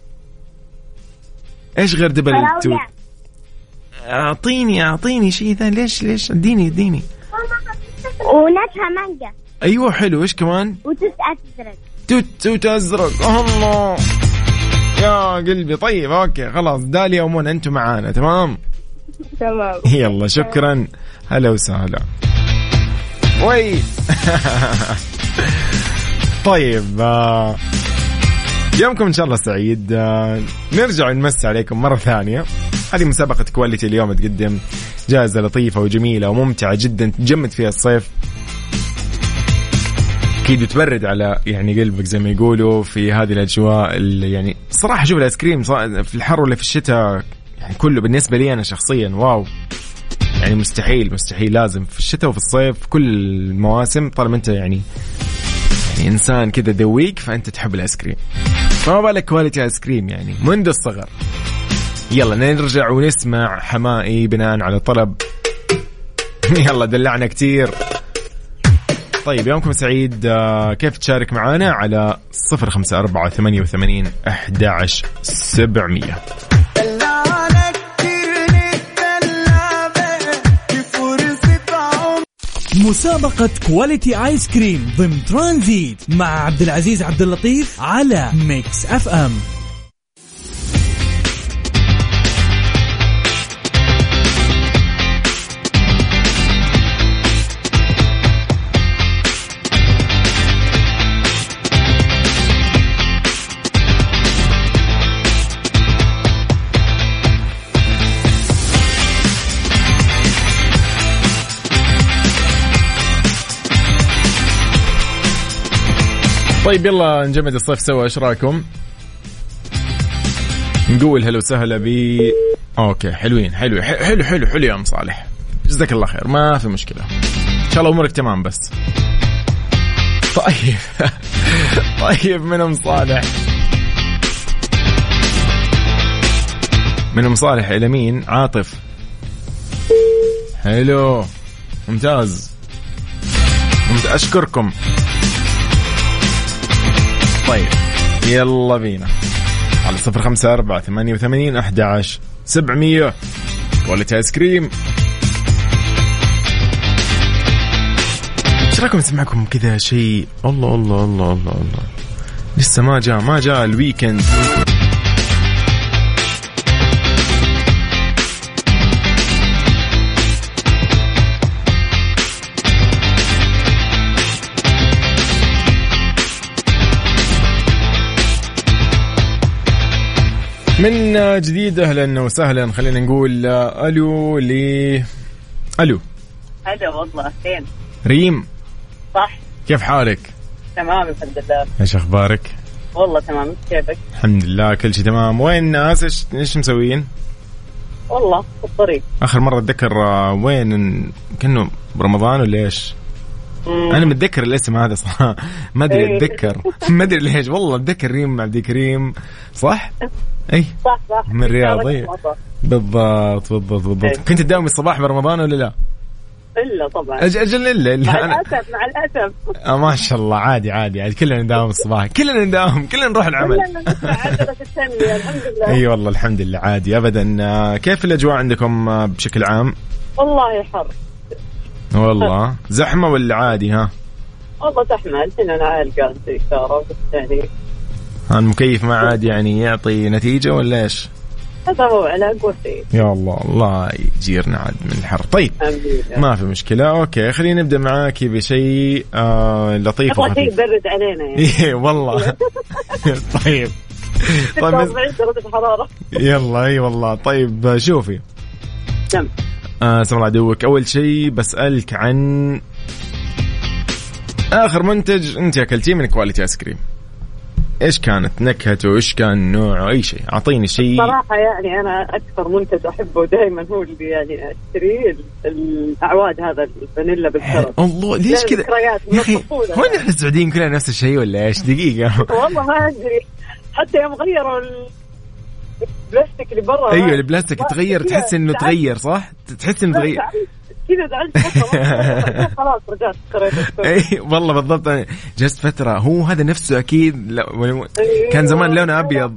ايش غير دبل توست؟ اعطيني اعطيني شيء ثاني. ليش ليش اديني اديني ونكهة مانجا. ايوه حلو. ايش كمان؟ وتوت ازرق. توت توت ازرق. الله يا قلبي. طيب اوكي خلاص داليا ومنى انتم معانا تمام؟ تمام يلا شكرا. هلا وسهلا. وي طيب آه يومكم إن شاء الله سعيد. آه نرجع نمس عليكم مرة ثانية. هذه مسابقة كواليتي اليوم تقدم جائزة لطيفة وجميلة وممتعة جدا تجمد فيها الصيف أكيد وتبرد على يعني قلبك زي ما يقولوا في هذه الأجواء اللي يعني صراحة شوف الآيس كريم في الحر ولا في الشتاء يعني كله بالنسبة لي أنا شخصيا واو يعني مستحيل مستحيل لازم في الشتاء وفي الصيف كل المواسم طالما أنت يعني يعني إنسان كذا ذويق فأنت تحب الآيس كريم، فما بالك كواليتي آيس كريم يعني منذ الصغر. يلا نرجع ونسمع حمائي بناء على طلب. يلا دلعنا كتير. طيب يومكم سعيد. كيف تشارك معنا على صفر خمسة أربعة ثمانية وثمانين أحد عشر سبعمية. مسابقة كواليتي آيس كريم ضمن ترانزيت مع عبد العزيز عبد اللطيف على ميكس اف ام. طيب يلا نجمد الصيف سوا. ايش رايكم نقول هلا وسهلا ب اوكي حلوين حلو حلو حلو حلو يا ام صالح جزاك الله خير ما في مشكله ان شاء الله امورك تمام بس. طيب طيب من ام صالح من ام صالح الى مين؟ عاطف. حلو ممتاز ممتاز اشكركم. طيب يلا بينا على صفر خمسة أربعة ثمانية وثمانين أحد عشر سبعمية كواليتي آيس كريم. ايش رايكم نسمعكم كذا شيء؟ الله الله الله الله الله لسه ما جاء ما جاء الويكند. من جديد اهلا وسهلا. خلينا نقول الو لي الو. هلا والله فين؟ ريم صح. كيف حالك؟ تمام الحمد لله. ايش اخبارك؟ والله تمام كيفك؟ الحمد لله كل شيء تمام. وين الناس؟ ايش ايش مسوين؟ والله في الطريق. اخر مره اتذكر وين كانه برمضان ولا ايش؟ انا متذكر الاسم هذا صح ما ادري اتذكر ما ادري ليش والله اتذكر ريم عبد الكريم صح؟ اي صح صح من الرياضية بالضبط بالضبط بالضبط. كنت تداوم الصباح برمضان ولا لا؟ الا طبعا أج اجل الا الا مع الاسف مع الاسف آه ما شاء الله عادي عادي عادي كلنا نداوم الصباح كلنا نداوم كلنا نروح العمل كلنا نتعذر في التنمية الحمد لله. اي والله الحمد لله عادي ابدا. كيف الاجواء عندكم بشكل عام؟ والله حر والله زحمة ولا عادي؟ ها والله زحمة الحين أنا عائل قاعد في إشارة بس يعني المكيف ما عاد يعني يعطي نتيجة ولا إيش؟ هذا هو على قوتي. يا الله الله يجيرنا عاد من الحر. طيب ما في مشكلة. أوكي خلينا نبدأ معاك بشيء آه لطيف وخفيف. شيء برد علينا يعني. إيه والله. طيب طيب درجة حرارة. يلا أي والله. طيب شوفي نعم آه سمع عدوك. أول شيء بسألك عن آخر منتج أنت أكلتيه من كواليتي آيس كريم. إيش كانت نكهته وإيش كان نوعه أي شيء؟ أعطيني شيء. صراحة يعني أنا أكثر منتج أحبه دائما هو اللي يعني أشتريه الأعواد هذا الفانيلا بالشرب. الله ليش كذا يا أخي؟ هو نحن السعوديين كلنا نفس الشيء ولا إيش؟ دقيقة والله ما أدري، حتى يوم غيروا البلاستيك اللي برا. أيوة البلاستيك تغير، تحس إنه تغير صح؟ تحس إنه تغير كذا زعلت خلاص رجعت قريت. اي والله بالضبط انا جلست فتره هو هذا نفسه اكيد لا كان زمان لونه ابيض.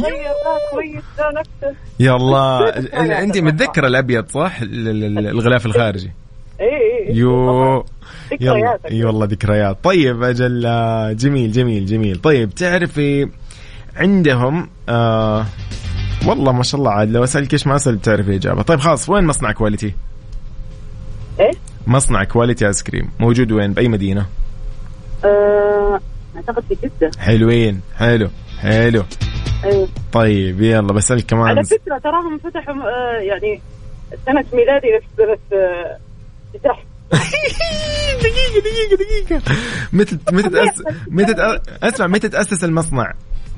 يا الله انت متذكره الابيض صح؟ الغلاف الخارجي. اي يو يلا اي والله ذكريات. طيب اجل جميل جميل جميل. طيب تعرفي عندهم آه والله ما شاء الله عاد لو اسالك ايش ما اسال بتعرفي اجابه. طيب خلاص وين مصنع كواليتي؟ ايه مصنع كواليتي آيس كريم موجود وين بأي مدينة؟ أه... أعتقد في جدة. حلوين حلو حلو. أيوه. طيب يلا بسألك كمان. على فكرة تراهم فتحوا آه يعني سنة ميلادي نفس سنة آه فتح. دقيقة دقيقة دقيقة متى متى تأس متى تأ... أسمع متى تأسس المصنع؟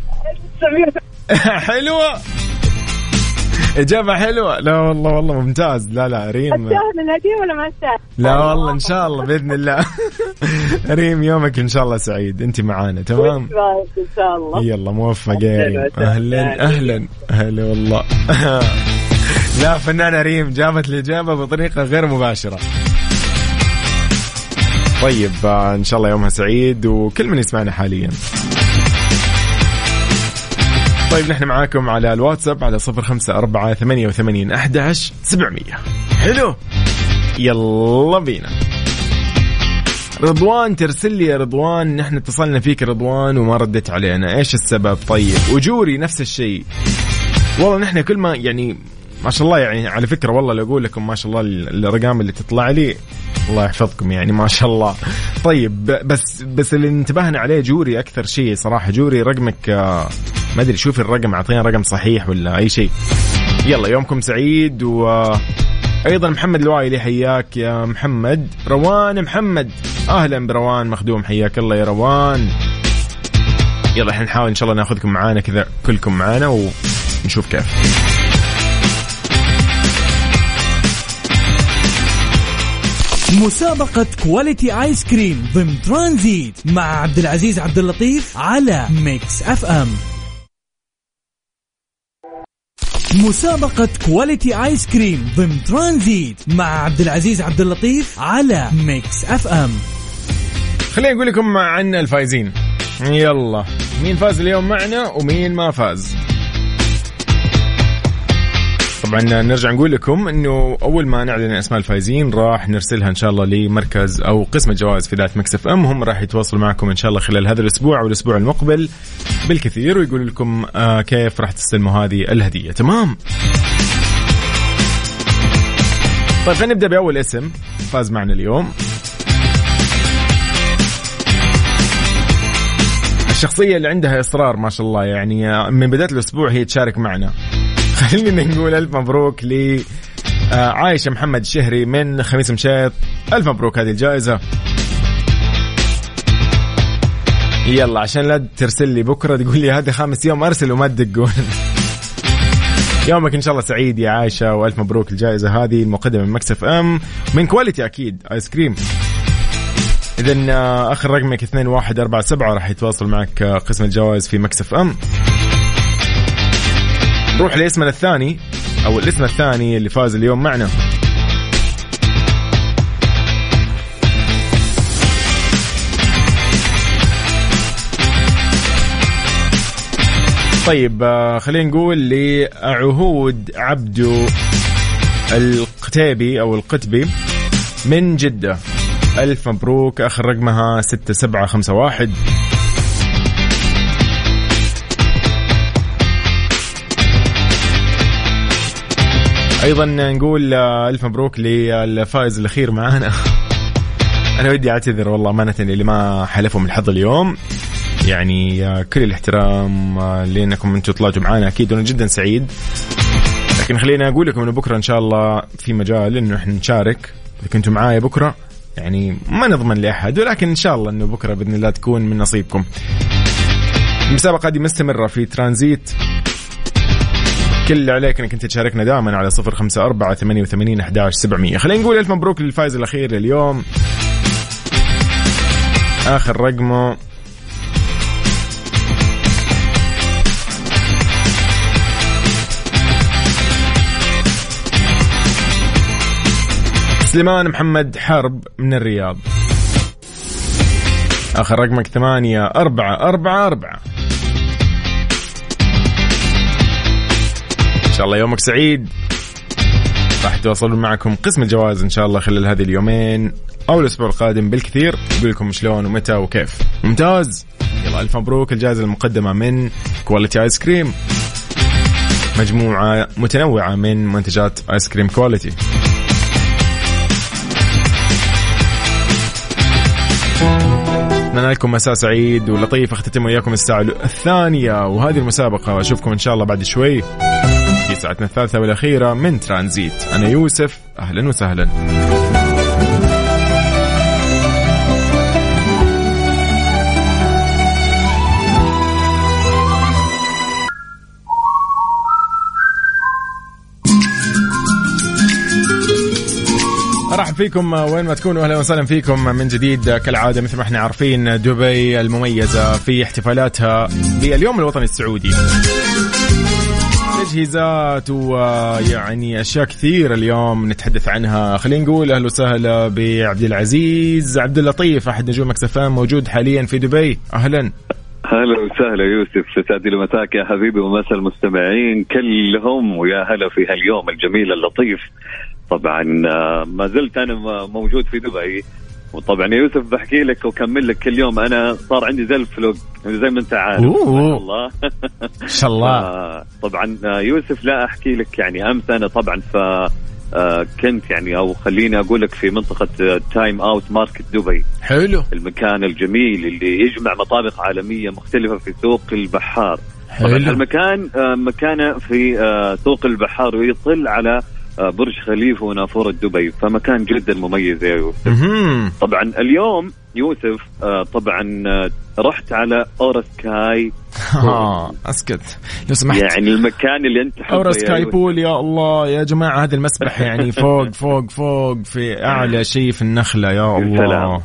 حلوة إجابة حلوة. لا والله والله ممتاز. لا لا ريم أستاهل الهدية ولا ما أستاهل؟ لا والله إن شاء الله بإذن الله. ريم يومك إن شاء الله سعيد أنت معانا تمام إن شاء الله. يلا موفق يا ريم. أهلا أهلا أهلا والله. لا فنانة ريم جابت الإجابة بطريقة غير مباشرة. طيب إن شاء الله يومها سعيد وكل من يسمعنا حاليا. طيب نحن معاكم على الواتساب على صفر خمسة أربعة ثمانية وثمانين أحد عشر سبعمية. حلو يلا بينا. رضوان ترسل لي يا رضوان نحن اتصلنا فيك رضوان وما ردت علينا ايش السبب؟ طيب وجوري نفس الشيء والله نحن كل ما يعني ما شاء الله يعني على فكرة والله لو أقول لكم ما شاء الله الرقم اللي تطلع لي الله يحفظكم يعني ما شاء الله. طيب بس بس اللي انتبهنا عليه جوري أكثر شيء صراحة. جوري رقمك ما أدري شوفي الرقم أعطينا رقم صحيح ولا أي شيء. يلا يومكم سعيد. وأيضا محمد الوايلي حياك يا محمد. روان محمد أهلا بروان مخدوم حياك الله يا روان. يلا احنا نحاول إن شاء الله ناخذكم معانا كذا كلكم معانا ونشوف كيف. مسابقة كواليتي آيس كريم ضمن ترانزيت مع عبد العزيز عبد اللطيف على ميكس اف ام. مسابقة كواليتي آيس كريم ضمن ترانزيت مع عبد العزيز عبد اللطيف على ميكس اف ام. خلينا نقول لكم عن الفائزين. يلا مين فاز اليوم معنا ومين ما فاز. طبعا نرجع نقول لكم انه اول ما نعلن اسماء الفائزين راح نرسلها ان شاء الله لمركز او قسم الجوائز في ذات مكس اف ام. هم راح يتواصلوا معكم ان شاء الله خلال هذا الاسبوع او الاسبوع المقبل بالكثير ويقولوا لكم آه كيف راح تستلموا هذه الهديه. تمام. طيب خلينا نبدا باول اسم فاز معنا اليوم. الشخصيه اللي عندها اصرار ما شاء الله يعني من بدايه الاسبوع هي تشارك معنا. خلينا نقول ألف مبروك لعائشة محمد الشهري من خميس مشيط. ألف مبروك هذه الجائزة. يلا عشان لا ترسل لي بكرة تقول لي هذا خامس يوم أرسل وما تدقون. يومك إن شاء الله سعيد يا عائشة وألف مبروك الجائزة هذه المقدمة من مكس اف ام من كواليتي أكيد آيس كريم. إذن آخر رقمك اثنين واحد أربعة سبعة راح يتواصل معك قسم الجوائز في مكس اف ام. نروح لاسمنا الثاني أو الاسم الثاني اللي فاز اليوم معنا. طيب خلينا نقول لعهود عبدو القتيبي أو القتبي من جدة. ألف مبروك. آخر رقمها ستة سبعة خمسة واحد. أيضا نقول ألف مبروك للفائز الأخير معانا. أنا ودي أعتذر والله أمانة اللي ما حلفهم الحظ اليوم يعني كل الاحترام لأنكم أنتوا طلعتوا معانا أكيد وأنا جدا سعيد. لكن خلينا أقول لكم أنه بكرة إن شاء الله في مجال أنه إحنا نشارك. إذا كنتوا معايا بكرة يعني ما نضمن لأحد ولكن إن شاء الله أنه بكرة بإذن الله تكون من نصيبكم. المسابقة دي مستمرة في ترانزيت، كل اللي عليك انك انت تشاركنا دائما على صفر خمسة أربعة ثمانية وثمانين أحد عشر سبعمية. خلينا نقول ألف مبروك للفائز الأخير لليوم، آخر رقمه سليمان محمد حرب من الرياض، آخر رقمك ثمانية أربعة أربعة أربعة. إن شاء الله يومك سعيد، راح تواصلون معكم قسم الجوائز إن شاء الله خلال هذه اليومين أو الأسبوع القادم بالكثير، يقول لكم شلون ومتى وكيف. ممتاز، يلا ألف مبروك. الجائزة المقدمة من كواليتي آيس كريم، مجموعة متنوعة من منتجات آيس كريم كواليتي. أتمنى لكم مساء سعيد ولطيف. اختتم وياكم الساعة الثانية وهذه المسابقة، وأشوفكم إن شاء الله بعد شوي في ساعتنا الثالثة والأخيرة من ترانزيت. أنا يوسف، أهلا وسهلا. أرحب فيكم وين ما تكونوا، أهلا وسهلا فيكم من جديد. كالعادة مثل ما احنا عارفين دبي المميزة في احتفالاتها باليوم الوطني السعودي، تجهيزات ويعني أشياء كثير اليوم نتحدث عنها. خلينا نقول أهلا وسهلا بعبد العزيز عبد اللطيف، أحد نجوم مكس إف إم، موجود حاليا في دبي. أهلا هلا وسهلا يوسف، سعد لي مساك يا حبيبي ومسا المستمعين كلهم، ويا هلا في هاليوم الجميل اللطيف. طبعا ما زلت أنا موجود في دبي، وطبعا يا يوسف بحكي لك وكمل لك كل يوم. أنا صار عندي زي الفلوج زي ما أنت عارف. ما شاء الله إن شاء الله. طبعا يوسف لا أحكي لك يعني أمس أنا طبعا ف كنت يعني أو خليني أقول لك في منطقة تايم أوت ماركت دبي. حلو، المكان الجميل اللي يجمع مطابخ عالمية مختلفة في سوق البحار. حلو. طبعا المكان مكانه في سوق البحار ويطل على برج خليفة ونافورة دبي، فمكان جدا مميز يا يوسف. طبعا اليوم يوسف طبعا رحت على أورسكاي. ها اسكت لو سمحت، يعني المكان اللي انت حبه أورسكاي بول. يا الله يا جماعة، هذا المسبح يعني فوق فوق فوق في أعلى شيء في النخلة. يا الله سلام.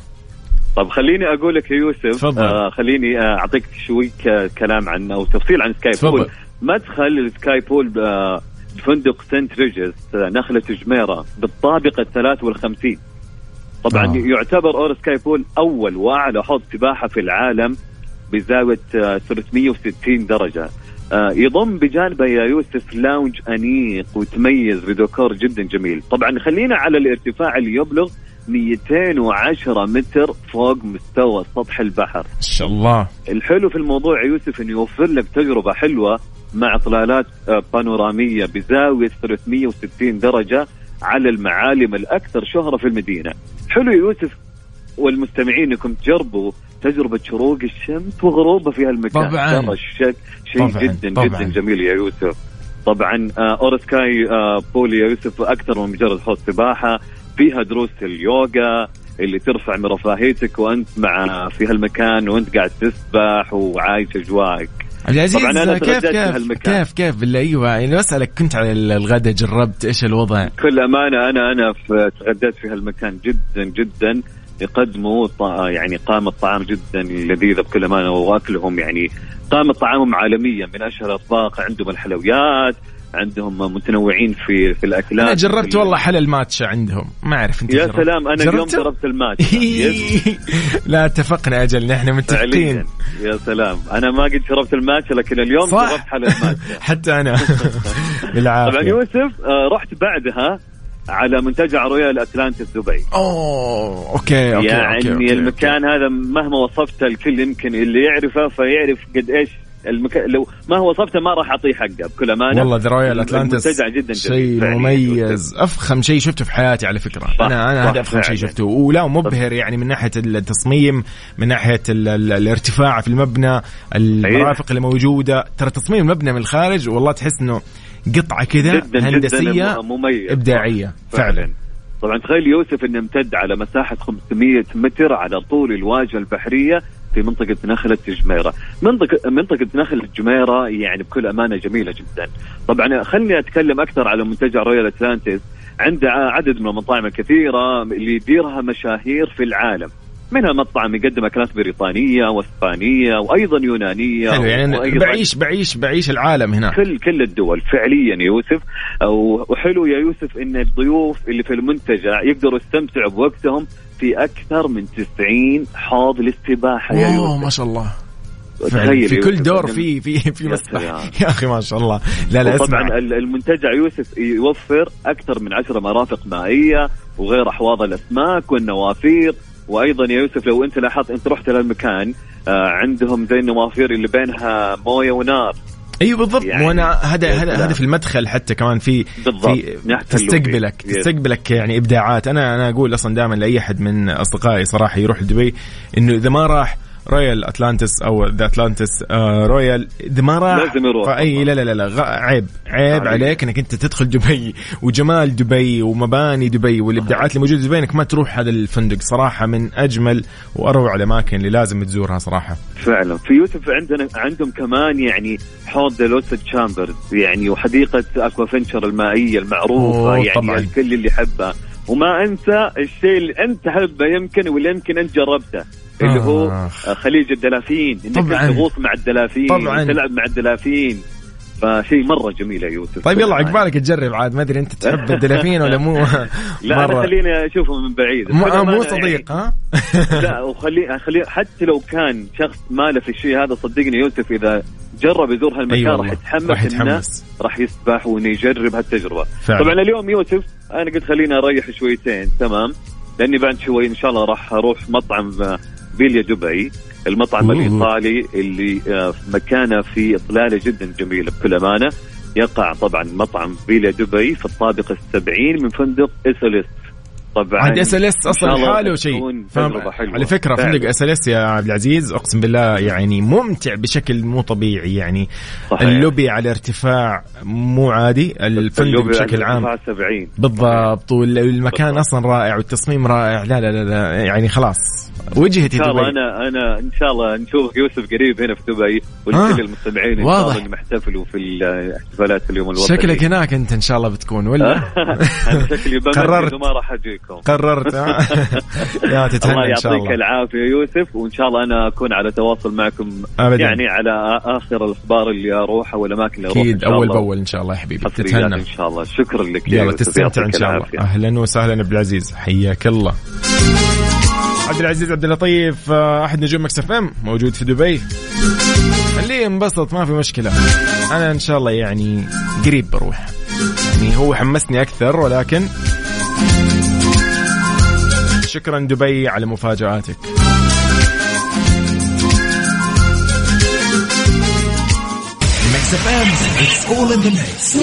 طب خليني أقول لك يا يوسف، آه خليني آه أعطيك شوي كلام عن أو تفصيل عن سكاي فضل. بول. مدخل السكاي بول آه فندق سنت ريجس نخلة جميرة بالطابق الثلاث والخمسين. طبعا آه. يعتبر أورسكاي بول أول وأعلى حوض سباحة في العالم بزاوية ثلاثمية وستين درجة. آه يضم بجانبه يا يوسف لاونج أنيق وتميز بديكور جدا جميل. طبعا خلينا على الارتفاع اللي يبلغ مئتين وعشرة متر فوق مستوى سطح البحر. إن شاء الله. الحلو في الموضوع يا يوسف إنه يوفر لك تجربة حلوة مع إطلالات بانورامية بزاوية ثلاثمية وستين درجة على المعالم الأكثر شهرة في المدينة. حلو يوسف والمستمعين إنكم تجربوا تجربة شروق الشمس وغروبها في هالمكان. طبعا ترى الشك شيء طبعاً. جدا طبعاً. جدا جميل يا يوسف. طبعا أورسكاي بول يا يوسف أكثر من مجرد حوض سباحة، فيها دروس اليوغا اللي ترفع من رفاهيتك وأنت مع في هالمكان وأنت قاعد تسبح وعايش أجواءك. العزيز كيف كيف كيف كيف بالله. أيوة يعني أسألك، كنت على الغداء جربت إيش الوضع؟ كل أمانة أنا أنا تغديت في هالمكان جدا جدا، يقدموا يعني قامة طعام جدا لذيذة بكل أمانة، وأكلهم يعني قامة طعامهم عالمية من أشهر الأطباق. عندهم الحلويات، عندهم متنوعين في في الأكلات. أنا جربت والله حلا الماتشا عندهم، ما أعرف أنت يا جربت. سلام. أنا اليوم جربت الماتشا. لا اتفقنا أجل، نحن متفقين. يا سلام، أنا ما قد شربت الماتشا لكن اليوم صح. جربت حلا الماتشا. حتى أنا بالعافية. طبعا يوسف رحت بعدها على منتجع رويال أتلانتس دبي. أوه أوكي أوكي. يعني أوكي أوكي المكان أوكي. هذا مهما وصفته الكل يمكن اللي يعرفه فيعرف قد إيش المكان. لو ما هو وصفته ما راح أعطيه حقه بكل أمانة. والله ذا رويال أتلانتس شيء مميز، أفخم شيء شفته في حياتي على فكرة. صح. أنا أنا هذا أفخم شيء شفته، ولا مبهر يعني من ناحية التصميم، من ناحية ال ال الارتفاع في المبنى، المرافق اللي موجودة. ترى تصميم المبنى من الخارج والله تحس إنه قطعة كذا هندسية مميز. إبداعية فعلا. طبعا تخيل يوسف انه امتد على مساحة خمسمية متر على طول الواجهة البحرية في منطقة نخلة الجميرة. منطقة منطقة نخلة الجميرة يعني بكل أمانة جميلة جدا. طبعا خلني أتكلم أكثر على منتجع رويال أتلانتيس. عنده عدد من المطاعم الكثيرة اللي يديرها مشاهير في العالم، منها مطعم يقدم أكلات بريطانية واسبانية وأيضا يونانية. حلو يعني بعيش بعيش بعيش العالم هنا، كل كل الدول فعليا يوسف. وحلو يا يوسف إن الضيوف اللي في المنتجع يقدروا يستمتعوا بوقتهم في أكثر من تسعين حوض للسباحة. يا يوسف ما شاء الله، في كل دور في في في مسبح يا أخي ما شاء الله. لا لا طبعا المنتجع يوسف يوفر أكثر من عشرة مرافق مائية وغير أحواض الأسماك والنوافير. وأيضا يا يوسف لو أنت لاحظت أنت رحت للمكان آه عندهم زي النوافير اللي بينها موية ونار. ايوه بالضبط. يعني وانا هذا هذا هذا في المدخل حتى كمان في في تستقبلك تستقبلك يعني ابداعات. انا انا اقول اصلا دائما لاي احد من اصدقائي صراحه يروح لدبي انه اذا ما راح رويال أتلانتيس أو ذا أتلانتيس آه رويال إذا ما راح لازم يروح. أي لا لا لا, لا عيب عيب آه عليك إنك أنت تدخل دبي وجمال دبي ومباني دبي والإبداعات اللي موجودة دبي إنك ما تروح هذا الفندق. صراحة من أجمل وأروع الأماكن اللي لازم تزورها صراحة. فعلا في يوسف عندنا عندهم كمان يعني حوض دلوسد تشامبرز يعني وحديقة أكوافنشر المائية المعروفة يعني طبعاً. الكل اللي يحبها. وما أنسى الشيء اللي أنت تحبه يمكن واللي يمكن أنت جربته اللي هو آه. خليج الدلافين. إنك تغوص مع الدلافين طبعاً. تلعب مع الدلافين فشيء مرة جميل يا يوسف. طيب يلا عقبالك تجرب عاد ما أدري أنت تحب الدلافين ولا مو. لا أنا خليني أشوفه من بعيد مو, مو صديق ها. لا وخلي خلي حتى لو كان شخص ما له في الشيء هذا صدقني يوسف إذا جرب يزور هالمكان أيوة راح يتحمس, راح يتحمس. راح يسبح ويجرب هالتجربة فعلا. طبعا اليوم يوسف أنا قلت خليني أريح شويتين تمام لأني بعد شوي إن شاء الله راح أروح مطعم بيليا دبي المطعم أوه. الإيطالي اللي مكانه في إطلالة جدا جميلة بكل أمانة. يقع طبعا مطعم بيليا دبي في الطابق السبعين من فندق إس إل إس. طبعا عند إس إل إس أصلا حاله شيء على فكرة فعلا. فندق إس إل إس يا عبد العزيز أقسم بالله يعني ممتع بشكل مو طبيعي يعني صحيح. اللوبي على ارتفاع مو عادي الفندق بشكل عام بالضبط والمكان صحيح. أصلا رائع والتصميم رائع. لا لا لا, لا يعني خلاص وجهتي إن شاء الله أنا أنا إن شاء الله نشوفك يوسف قريب هنا في دبي ولكل المستمعين إن شاء الله اللي محتفلوا في الاحتفالات اليوم الوطني. شكلك هناك أنت إن شاء الله بتكون ولا أنا شكلي قررت ما راح أجيكم قررت يا تتهنى الله يعطيك العافية يوسف وإن شاء الله أنا أكون على تواصل معكم أبداً. يعني على آخر الأخبار اللي أروحها والأماكن اللي أروح أكيد أول بأول إن شاء الله يا حبيبي تتهنى إن شاء الله. شكرا لك يلا تستمتع إن شاء الله. أهلا وسهلا بالعزيز حياك الله. عبد العزيز عبد اللطيف أحد نجوم مكس اف ام موجود في دبي. خليه ينبسط ما في مشكلة. أنا إن شاء الله يعني قريب بروح يعني هو حمسني أكثر ولكن شكرا دبي على مفاجآتك. مكس اف ام it's all in the mix.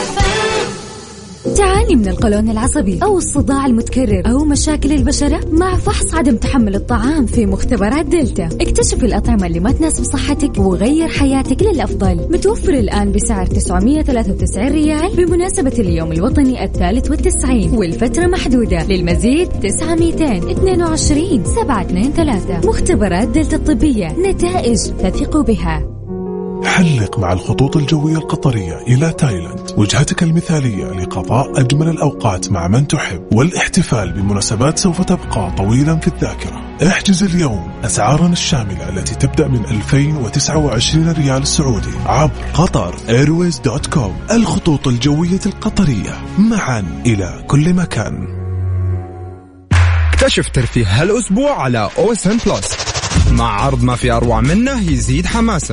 تعاني من القولون العصبي أو الصداع المتكرر أو مشاكل البشرة مع فحص عدم تحمل الطعام في مختبرات دلتا. اكتشف الأطعمة اللي ما تناسب صحتك وغير حياتك للأفضل. متوفر الآن بسعر تسعمية وثلاثة وتسعين ريال بمناسبة اليوم الوطني الثالث والتسعين والفترة محدودة. للمزيد تسعة مئتين اثنين وعشرين سبعة اثنين ثلاثة. مختبرات دلتا الطبية نتائج تثق بها. حلق مع الخطوط الجوية القطرية إلى تايلاند وجهتك المثالية لقضاء أجمل الأوقات مع من تحب والاحتفال بمناسبات سوف تبقى طويلا في الذاكرة. احجز اليوم أسعارنا الشاملة التي تبدأ من ألفين وتسعة وعشرين ريال سعودي عبر قطر ايرويز دوت كوم. الخطوط الجوية القطرية معا إلى كل مكان. اكتشف ترفيه هالأسبوع على أو إس إن بلس مع عرض ما في أروع منه يزيد حماسة.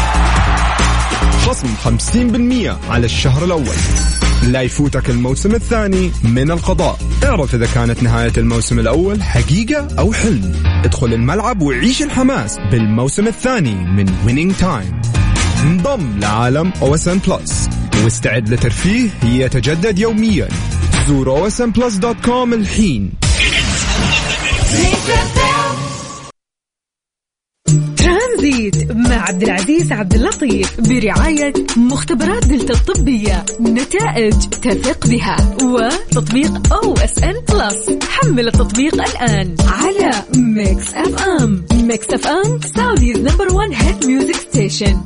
خصم خمسين بالمئة على الشهر الأول. لا يفوتك الموسم الثاني من القضاء. اعرف إذا كانت نهاية الموسم الأول حقيقة أو حلم. ادخل الملعب وعيش الحماس بالموسم الثاني من Winning Time. انضم لعالم أو إس إن بلس واستعد لترفيه يتجدد يوميا. زور أو إس إن بلس دوت كوم الحين. ترانزيت مع عبد العزيز عبد اللطيف برعاية مختبرات دلتا الطبية، نتائج تثق بها، وتطبيق أو إس إن بلس. حمل التطبيق الآن على ميكس أف أم. ميكس أف أم سعوديز نمبر وان هيت ميوزك ستيشن.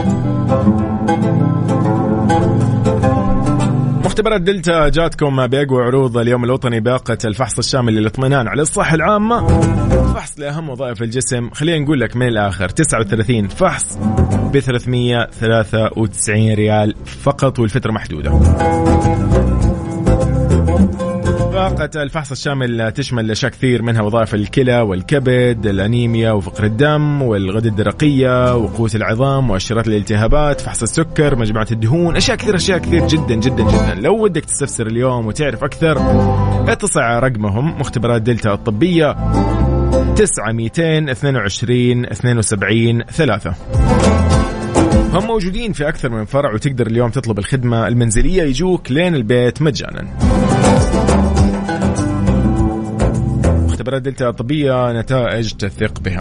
مختبرات دلتا جاتكم بأقوى عروض اليوم الوطني باقة الفحص الشامل للاطمئنان على الصحة العامة، فحص لأهم وظائف الجسم. خلينا نقول لك من الآخر تسعة وثلاثين فحص ب ثلاثمية وثلاثة وتسعين ريال فقط، والفترة محدودة. باقة الفحص الشامل تشمل أشياء كثير منها وظائف الكلى والكبد، الأنيميا وفقر الدم والغدة الدرقية وقوة العظام وأشارات الالتهابات، فحص السكر، مجموعة الدهون، أشياء كثير أشياء كثير جدا جدا جدا. لو ودك تستفسر اليوم وتعرف أكثر اتصل على رقمهم مختبرات دلتا الطبية تسعة مئتين اثنين وعشرين اثنين وسبعين ثلاثة. هم موجودين في أكثر من فرع، وتقدر اليوم تطلب الخدمة المنزلية يجوك لين البيت مجانا. مختبرات دلتا الطبية، نتائج تثق بها.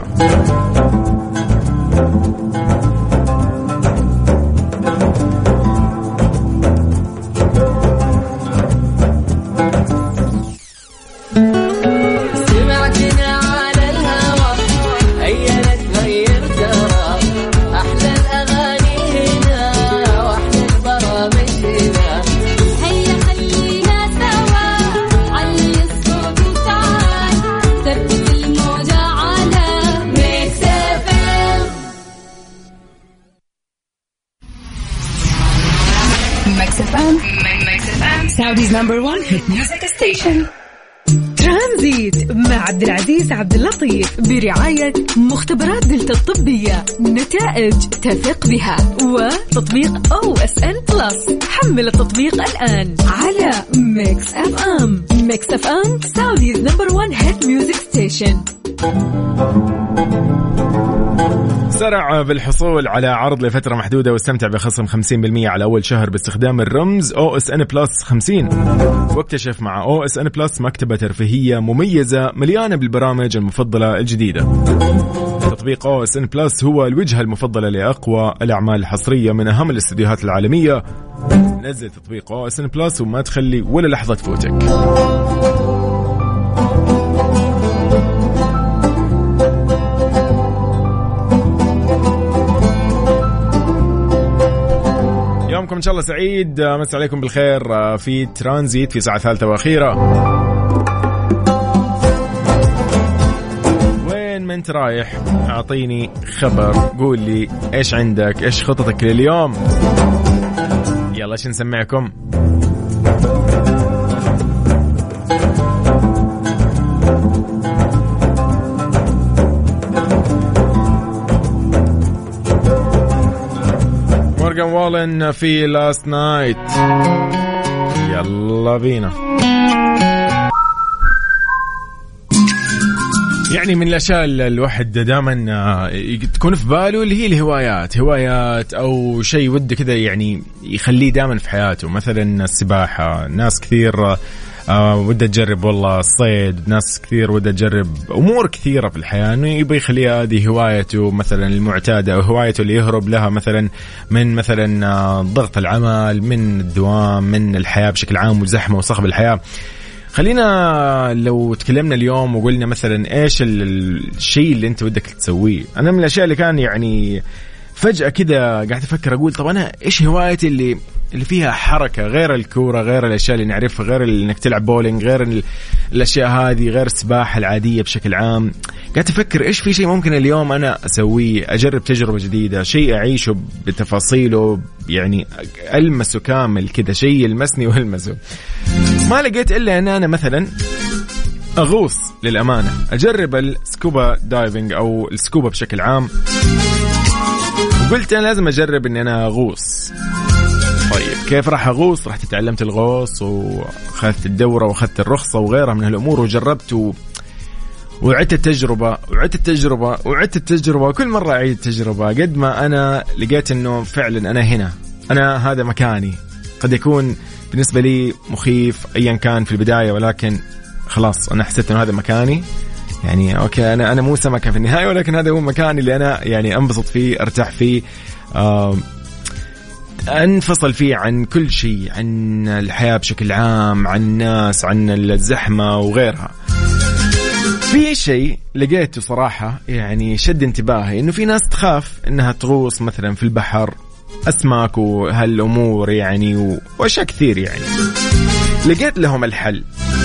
Saudi's number one hit music station. ترانزيت مع عبد العزيز عبد اللطيف برعاية مختبرات دلتا الطبية، نتائج تثق بها، وتطبيق أو إس إن بلس. حمل التطبيق الآن على ميكس أف أم. ميكس أف أم Saudi's number one hit music station. سرع بالحصول على عرض لفترة محدودة واستمتع بخصم خمسين بالمئة على أول شهر باستخدام الرمز أو إس إن بلس خمسين. واكتشف مع أو إس إن بلس مكتبة ترفيهية مميزة مليانة بالبرامج المفضلة الجديدة. تطبيق أو إس إن بلس هو الوجهة المفضلة لأقوى الأعمال الحصرية من أهم الاستديوهات العالمية. نزل تطبيق أو إس إن بلس وما تخلي ولا لحظة تفوتك. يومكم إن شاء الله سعيد، مسا عليكم بالخير في ترانزيت في ساعة ثالثة وأخيرة. وين ما أنت رايح أعطيني خبر، قول لي إيش عندك، إيش خطتك لليوم. يلا إيش نسمعكم. مورغان والن في لاست نايت. يلا بينا. يعني من الأشياء الواحد دائما تكون في باله اللي هي الهوايات، هوايات أو شيء وده كذا يعني يخليه دائما في حياته. مثلا السباحة، ناس كثير آه ودها تجرب والله الصيد، ناس كثير ودها تجرب أمور كثيرة في الحياة، إنه يبغى يخليها هذه هوايته مثلا المعتادة، أو هوايته اللي يهرب لها مثلا من مثلا آه ضغط العمل، من الدوام، من الحياة بشكل عام وزحمة وصخب الحياة. خلينا لو تكلمنا اليوم وقلنا مثلا إيش الشيء اللي أنت ودك تسويه. أنا من الأشياء اللي كان يعني فجأة كده قاعد أفكر أقول طب أنا إيش هوايتي اللي اللي فيها حركة، غير الكورة، غير الأشياء اللي نعرفها، غير إنك تلعب بولينج، غير الأشياء هذه، غير السباحة العادية بشكل عام. قاعد أفكر إيش في شيء ممكن اليوم أنا أسويه، أجرب تجربة جديدة، شيء أعيشه بتفاصيله، يعني ألمسه كامل كده، شيء يلمسني وألمسه. ما لقيت إلا أن أنا مثلا أغوص للأمانة، أجرب السكوبا دايفنج أو السكوبا بشكل عام، وقلت أنا لازم أجرب أن أنا أغوص. طيب كيف راح أغوص؟ رحت تعلمت الغوص وأخذت الدورة وأخذت الرخصة وغيرها من هالأمور، وجربت و... وعدت التجربة وعدت التجربة وعدت التجربة وكل مرة أعيد التجربة قد ما أنا لقيت أنه فعلا أنا هنا، أنا هذا مكاني. قد يكون بالنسبة لي مخيف أيا كان في البداية، ولكن خلاص أنا حسيت أنه هذا مكاني، يعني أوكي أنا أنا مو سمكة في النهاية، ولكن هذا هو مكان اللي أنا يعني أنبسط فيه، أرتاح فيه، آه أنفصل فيه عن كل شيء، عن الحياة بشكل عام، عن الناس، عن الزحمة وغيرها. في شيء لقيته صراحة يعني شد انتباهي، إنه في ناس تخاف إنها تغوص مثلا في البحر، أسماك وهالأمور يعني وأشياء كثير يعني. لقيت لهم الحل.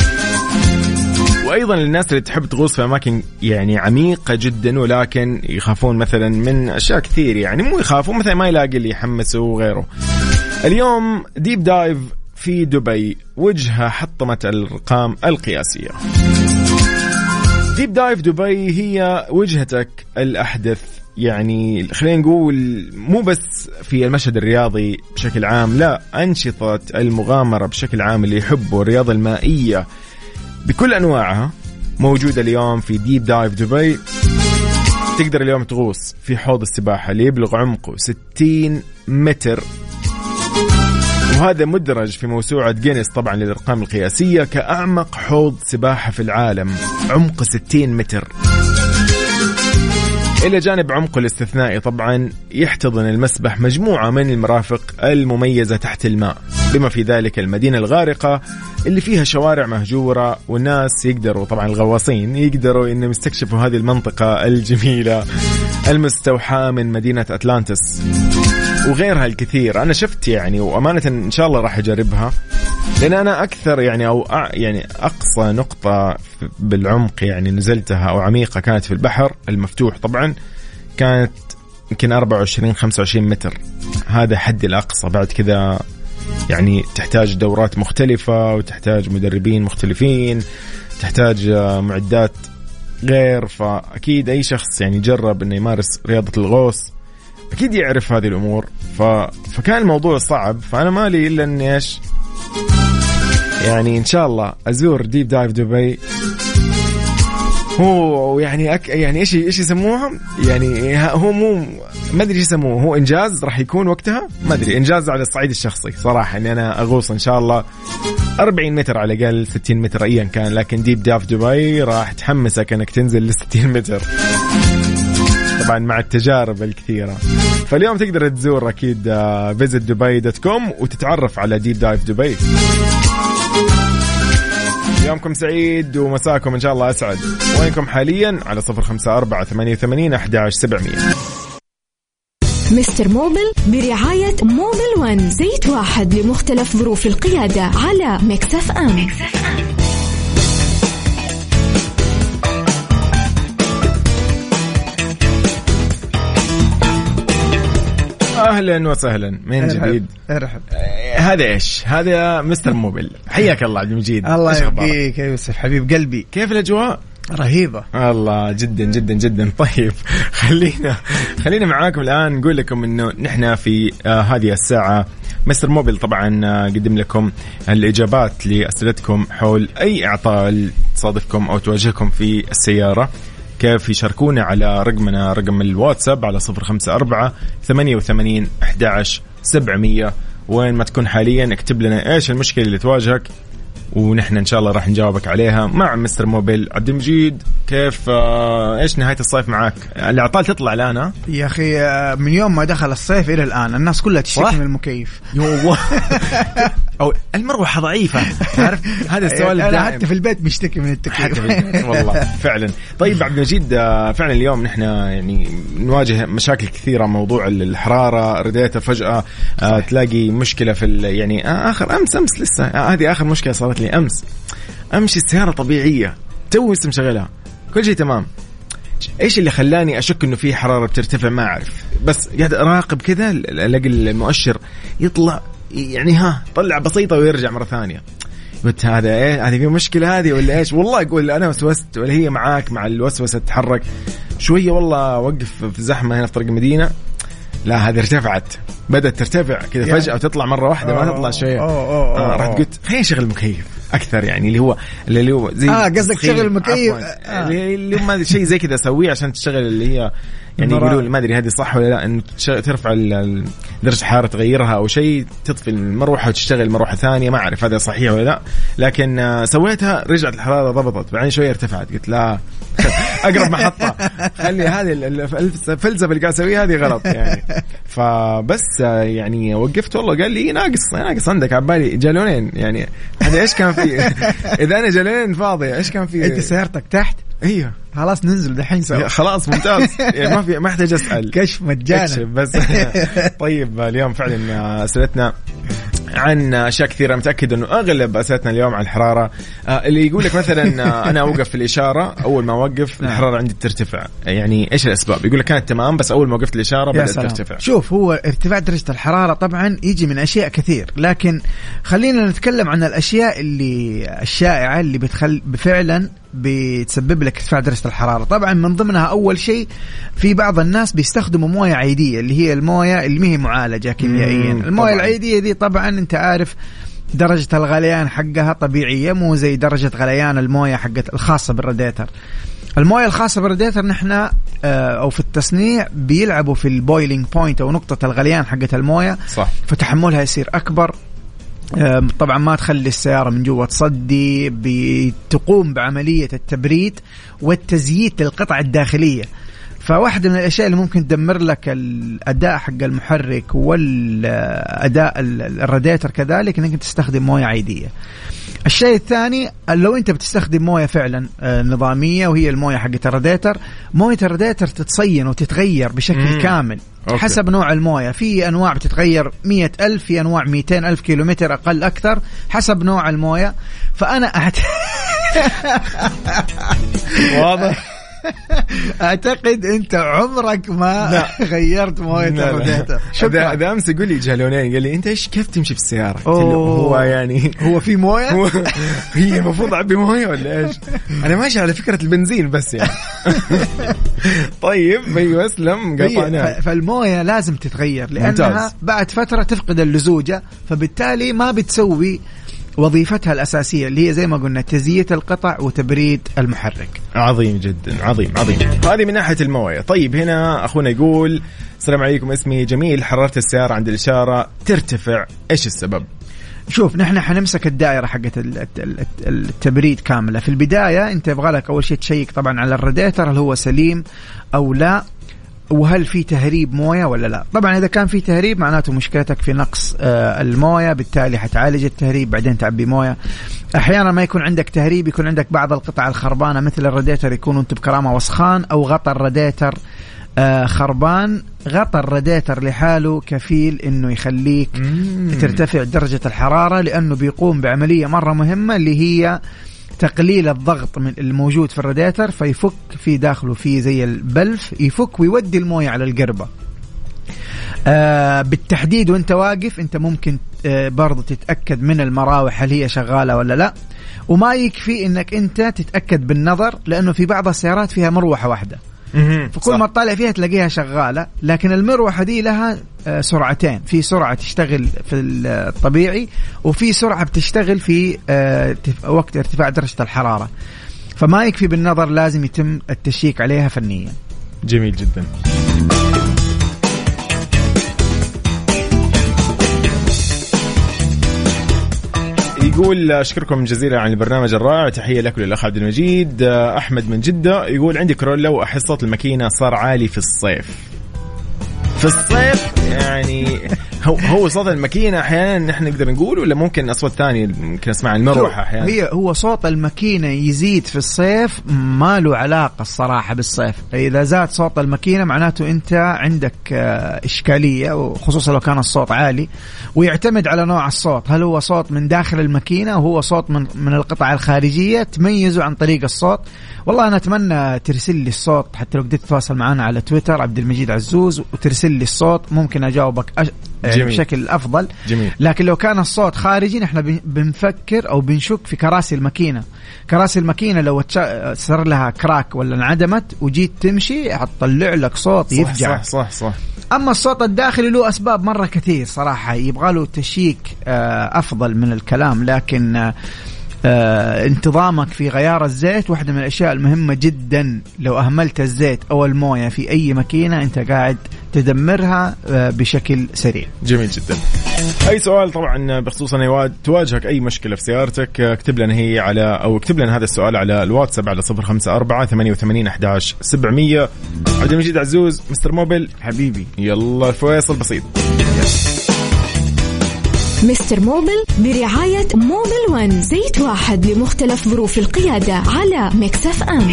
وأيضا للناس اللي تحب تغوص في أماكن يعني عميقة جدا ولكن يخافون مثلا من أشياء كثير، يعني مو يخافون مثلا ما يلاقي اللي يحمسه وغيره. اليوم ديب دايف في دبي، وجهة حطمت الأرقام القياسية. ديب دايف دبي هي وجهتك الأحدث، يعني خلينا نقول مو بس في المشهد الرياضي بشكل عام، لا، أنشطة المغامرة بشكل عام اللي يحبوا الرياضة المائية بكل أنواعها موجودة اليوم في ديب دايف دبي. تقدر اليوم تغوص في حوض السباحة اللي يبلغ عمقه ستين متر، وهذا مدرج في موسوعة جينيس طبعا للأرقام القياسية كأعمق حوض سباحة في العالم، عمقه ستين متر. إلى جانب عمقه الاستثنائي طبعا يحتضن المسبح مجموعة من المرافق المميزة تحت الماء، بما في ذلك المدينة الغارقة اللي فيها شوارع مهجورة، والناس يقدروا طبعا الغواصين يقدروا إنهم يستكشفوا هذه المنطقة الجميلة المستوحاة من مدينة أتلانتس وغيرها الكثير. أنا شفت يعني وأمانة إن شاء الله راح أجربها، لأن أنا أكثر يعني أو يعني أقصى نقطة بالعمق يعني نزلتها أو عميقة كانت في البحر المفتوح، طبعا كانت يمكن أربعة وعشرين خمسة وعشرين متر، هذا حد الأقصى. بعد كذا يعني تحتاج دورات مختلفة وتحتاج مدربين مختلفين، تحتاج معدات غير، فأكيد أي شخص يعني جرب إنه يمارس رياضة الغوص أكيد يعرف هذه الأمور. ف... فكان الموضوع صعب، فأنا مالي إلا إني إيش يعني إن شاء الله أزور ديب دايف دبي. هو يعني أك... يعني إيش إيش يسموها يعني هو مو ما أدري إيش يسموه، هو إنجاز راح يكون وقتها، ما أدري، إنجاز على الصعيد الشخصي صراحة إني أنا أغوص إن شاء الله أربعين متر على الأقل، ستين متر أيا كان، لكن ديب دايف دبي راح تحمسك إنك تنزل لستين متر طبعا مع التجارب الكثيرة. فاليوم تقدر تزور أكيد فيزيت دبي دوت كوم وتتعرف على ديب دايف دبي. يومكم سعيد ومساكم إن شاء الله أسعد. وينكم حاليا على صفر خمسة أربعة ثمانية ثمانين أحد عشر سبعمية. مستر موبل برعاية موبل ون، زيت واحد لمختلف ظروف القيادة على ميكس اف ام. أهلا وسهلا من جديد. ارحب. هذا إيش؟ هذا مستر موبل. حياك الله عبد المجيد. الله يحييك يا يوسف حبيب قلبي. كيف الأجواء؟ رهيبة. الله جدا جدا جدا. طيب خلينا خلينا معاكم الآن نقول لكم إنه نحن في آه هذه الساعة مستر موبل طبعا آه قدم لكم الإجابات لأسئلتكم حول أي إعطال تصادفكم أو تواجهكم في السيارة. كيف يشاركونا على رقمنا رقم الواتساب على صفر خمسة أربعة ثمانية وثمانين أحد عشر سبعمية. وين ما تكون حاليا اكتب لنا إيش المشكلة اللي تواجهك ونحن إن شاء الله راح نجاوبك عليها مع مستر موبل. عبد المجيد كيف آه إيش نهاية الصيف معاك؟ الأعطال تطلع الآن يا أخي من يوم ما دخل الصيف إلى الآن الناس كلها تشتكي من المكيف. يوه أو المروحة ضعيفة، تعرف هذا السؤال. أنا حتى في البيت بيشتكي من التكييف والله فعلا. طيب عبد المجيد فعلا اليوم نحن يعني نواجه مشاكل كثيرة، موضوع الحرارة رديتها فجأة آه تلاقي مشكلة في يعني آه آخر أمس أمس لسه آه هذه آخر مشكلة صارت لي أمس. أمشي السيارة طبيعية تو اسم شغلها كل شيء تمام، إيش اللي خلاني أشك إنه في حرارة بترتفع ما أعرف، بس قاعد أراقب كذا ألاقي المؤشر يطلع يعني ها طلع بسيطة ويرجع مرة ثانية. قلت هذا إيه، هذه في مشكلة هذه ولا إيش؟ والله أقول أنا وسوست ولا هي معاك مع الوسوسة تتحرك شوية. والله وقف في زحمة هنا في طريق المدينة، لا هذه ارتفعت، بدأت ترتفع كذا فجأة وتطلع مرة واحدة ما تطلع شيء. آه رحت قلت خليني شغل المكيف أكثر، يعني اللي هو اللي هو زي آه قصدك شغل المكيف آه. اللي هو شيء زي كذا أسويه عشان تشتغل اللي هي يعني يقولون ما أدري هذه صح ولا لا، إنه ترفع درجة الحرارة تغيرها أو شيء، تطفي المروحة وتشتغل مروحة ثانية، ما أعرف هذا صحيح ولا لا، لكن سويتها رجعت الحرارة ضبطت، بعدين شوية ارتفعت، قلت لا أقرب محطة خلي هذه الفلسفة اللي قاعد أسويها هذه غلط يعني. فبس يعني وقفت والله، قال لي ناقص ناقص عندك عبالي جالونين يعني، هذا إيش كان فيه؟ إذا أنا جالونين فاضية إيش كان فيه؟ أنت سيارتك تحت؟ ايوه خلاص ننزل دحين سوا. خلاص ممتاز يعني ما في ما احتاج اسال، كشف مجانا بس. طيب اليوم فعلا اسئلتنا عن اشياء كثيره، متاكد انه اغلب اسئلتنا اليوم عن الحراره. اللي يقول لك مثلا انا اوقف في الاشاره، اول ما اوقف الحراره عندي ترتفع، يعني ايش الاسباب؟ يقول لك كانت تمام بس اول ما وقفت الاشاره بدات ترتفع. شوف، هو ارتفاع درجه الحراره طبعا يجي من اشياء كثير، لكن خلينا نتكلم عن الاشياء اللي الشائعه اللي بتخل فعلا بتسبب لك ارتفاع درجة الحرارة. طبعا من ضمنها أول شيء، في بعض الناس بيستخدموا موية عادية اللي هي الموية اللي هي معالجة كيميائيا. الموية العادية دي طبعا أنت عارف درجة الغليان حقها طبيعية، مو زي درجة غليان الموية حقت الخاصة بالراديتر. الموية الخاصة بالراديتر نحن أو في التصنيع بيلعبوا في البويلينج بوينت أو نقطة الغليان حقت الموية، صح. فتحملها يصير أكبر، طبعا ما تخلي السيارة من جوا تصدي، بتقوم بعملية التبريد والتزييت للقطع الداخلية. فواحدة من الأشياء اللي ممكن تدمر لك الأداء حق المحرك والأداء الراديتر كذلك إنك تستخدم موية عادية. الشيء الثاني، لو أنت بتستخدم موية فعلا نظامية وهي الموية حقت الراديتر، موية الراديتر تتصين وتتغير بشكل مم. كامل أوكي. حسب نوع الموية، في أنواع بتتغير مية ألف، في أنواع ميتين ألف كيلومتر أقل أكثر حسب نوع الموية. فأنا أعت... واضح. أعتقد أنت عمرك ما لا. غيرت موية الراديتر. شكرا. ده أمس يقول لي جالونين، قال لي أنت إيش كيف تمشي في السيارة؟ هو يعني هو في موية؟ هو هي المفروض أعبي موية ولا إيش؟ أنا ماشي على فكرة البنزين بس يعني. طيب أيوة أسلم قطعنا. فالموية لازم تتغير لأنها ممتاز. بعد فترة تفقد اللزوجة، فبالتالي ما بتسوي وظيفتها الأساسية اللي هي زي ما قلنا تزييت القطع وتبريد المحرك. عظيم جدا، عظيم عظيم. هذه من ناحية الموية. طيب هنا أخونا يقول السلام عليكم، اسمي جميل، حرارة السيارة عند الإشارة ترتفع، إيش السبب؟ شوف، نحن حنمسك الدائرة حقت التبريد كاملة. في البداية أنت يبغى لك أول شيء تشيك طبعا على الراديتر هل هو سليم أو لا، وهل في تهريب موية ولا لا. طبعا إذا كان في تهريب معناته مشكلتك في نقص آه الموية، بالتالي حتعالج التهريب بعدين تعبي موية. أحيانا ما يكون عندك تهريب، يكون عندك بعض القطع الخربانة مثل الراديتر يكون أنت بكرامة وسخان، أو غطى الراديتر آه خربان. غطى الراديتر لحاله كفيل إنه يخليك مم. ترتفع درجة الحرارة، لأنه بيقوم بعملية مرة مهمة اللي هي تقليل الضغط من الموجود في الراديتر، فيفك في داخله في زي البلف، يفك ويودي الموية على القربة. آه بالتحديد وانت واقف انت ممكن آه برضو تتأكد من المراوح هل هي شغالة ولا لا، وما يكفي انك انت تتأكد بالنظر، لانه في بعض السيارات فيها مروحة واحدة، فكل ما تطالع فيها تلاقيها شغالة، لكن المروحة دي لها آه سرعتين، في سرعة تشتغل في الطبيعي وفي سرعة بتشتغل في آه وقت ارتفاع درجة الحرارة، فما يكفي بالنظر، لازم يتم التشيك عليها فنيا. جميل جدا. يقول أشكركم جزيلا عن البرنامج الرائع، تحية لك للأخ عبد المجيد. أحمد من جدة يقول عندي كورولا وأحس صوت الماكينة صار عالي في الصيف. في الصيف يعني هو هو صوت الماكينة أحيانا نحن نقدر نقول، ولا ممكن أصوات ثانية ممكن نسمع المروحة أحيانا؟ هي هو صوت الماكينة يزيد في الصيف، ما له علاقة الصراحة بالصيف. إذا زاد صوت الماكينة معناته أنت عندك إشكالية، وخصوصا لو كان الصوت عالي، ويعتمد على نوع الصوت، هل هو صوت من داخل الماكينة وهو صوت من من القطع الخارجية، تميزه عن طريق الصوت. والله أنا أتمنى ترسل لي الصوت، حتى لو قدرت تتواصل معنا على تويتر عبد المجيد عزوز وترسل لي الصوت، ممكن أجاوبك أش... بشكل أفضل. جميل. لكن لو كان الصوت خارجي نحن بنفكر أو بنشك في كراسي الماكينة. كراسي الماكينة لو صار لها كراك ولا انعدمت وجيت تمشي هتطلع لك صوت يفجع. صح صح صح. أما الصوت الداخلي له أسباب مرة كثير صراحة، يبغى له تشيك أفضل من الكلام، لكن آه انتظامك في غيار الزيت واحدة من الأشياء المهمة جدا. لو أهملت الزيت أو الموية في أي ماكينة أنت قاعد تدمرها آه بشكل سريع. جميل جدا. أي سؤال طبعا بخصوص أن تواجهك أي مشكلة في سيارتك اكتب لنا هي على أو اكتب لنا هذا السؤال على الواتساب على صفر خمسة أربعة ثمانية وثمانين أحد عشر سبعمية. عبد المجيد عزوز مستر موبل حبيبي. يلا فيصل بسيط. مستر موبل برعاية موبل ون، زيت واحد لمختلف ظروف القيادة على ميكس اف ام.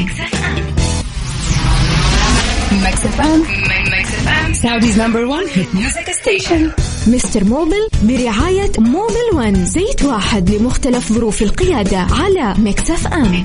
ميكس اف ام Saudi's number one hit music station. مستر موبل برعاية موبل ون، زيت واحد لمختلف ظروف القيادة على ميكس اف ام.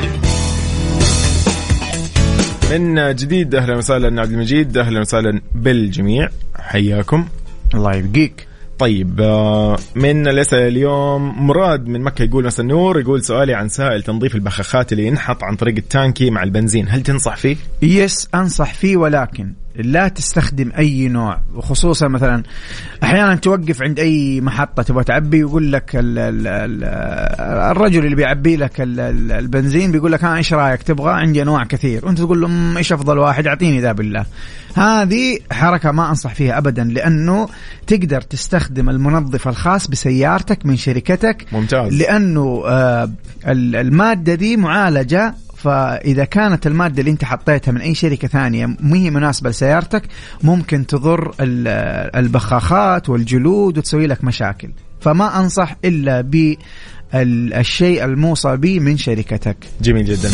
من جديد أهلا وسهلا عبد المجيد، أهلا وسهلا بالجميع، حياكم الله يبقيك. طيب من لسه اليوم مراد من مكة يقول مثلا نور، يقول سؤالي عن سائل تنظيف البخاخات اللي ينحط عن طريق التانكي مع البنزين، هل تنصح فيه؟ يس أنصح فيه، ولكن لا تستخدم أي نوع، وخصوصا مثلا أحيانا توقف عند أي محطة تبغى تعبي يقول لك ال ال ال الرجل اللي بيعبي لك ال ال البنزين بيقول لك ها إيش رأيك تبغى، عندي أنواع كثير، وأنت تقول له إيش أفضل واحد أعطيني ذا بالله. هذه حركة ما أنصح فيها أبدا، لأنه تقدر تستخدم المنظف الخاص بسيارتك من شركتك. ممتاز. لأنه آه المادة دي معالجة، فإذا كانت المادة اللي انت حطيتها من أي شركة ثانية مهي مناسبة لسيارتك ممكن تضر البخاخات والجلود وتسوي لك مشاكل، فما أنصح إلا بالشيء الموصى به من شركتك. جميل جدا.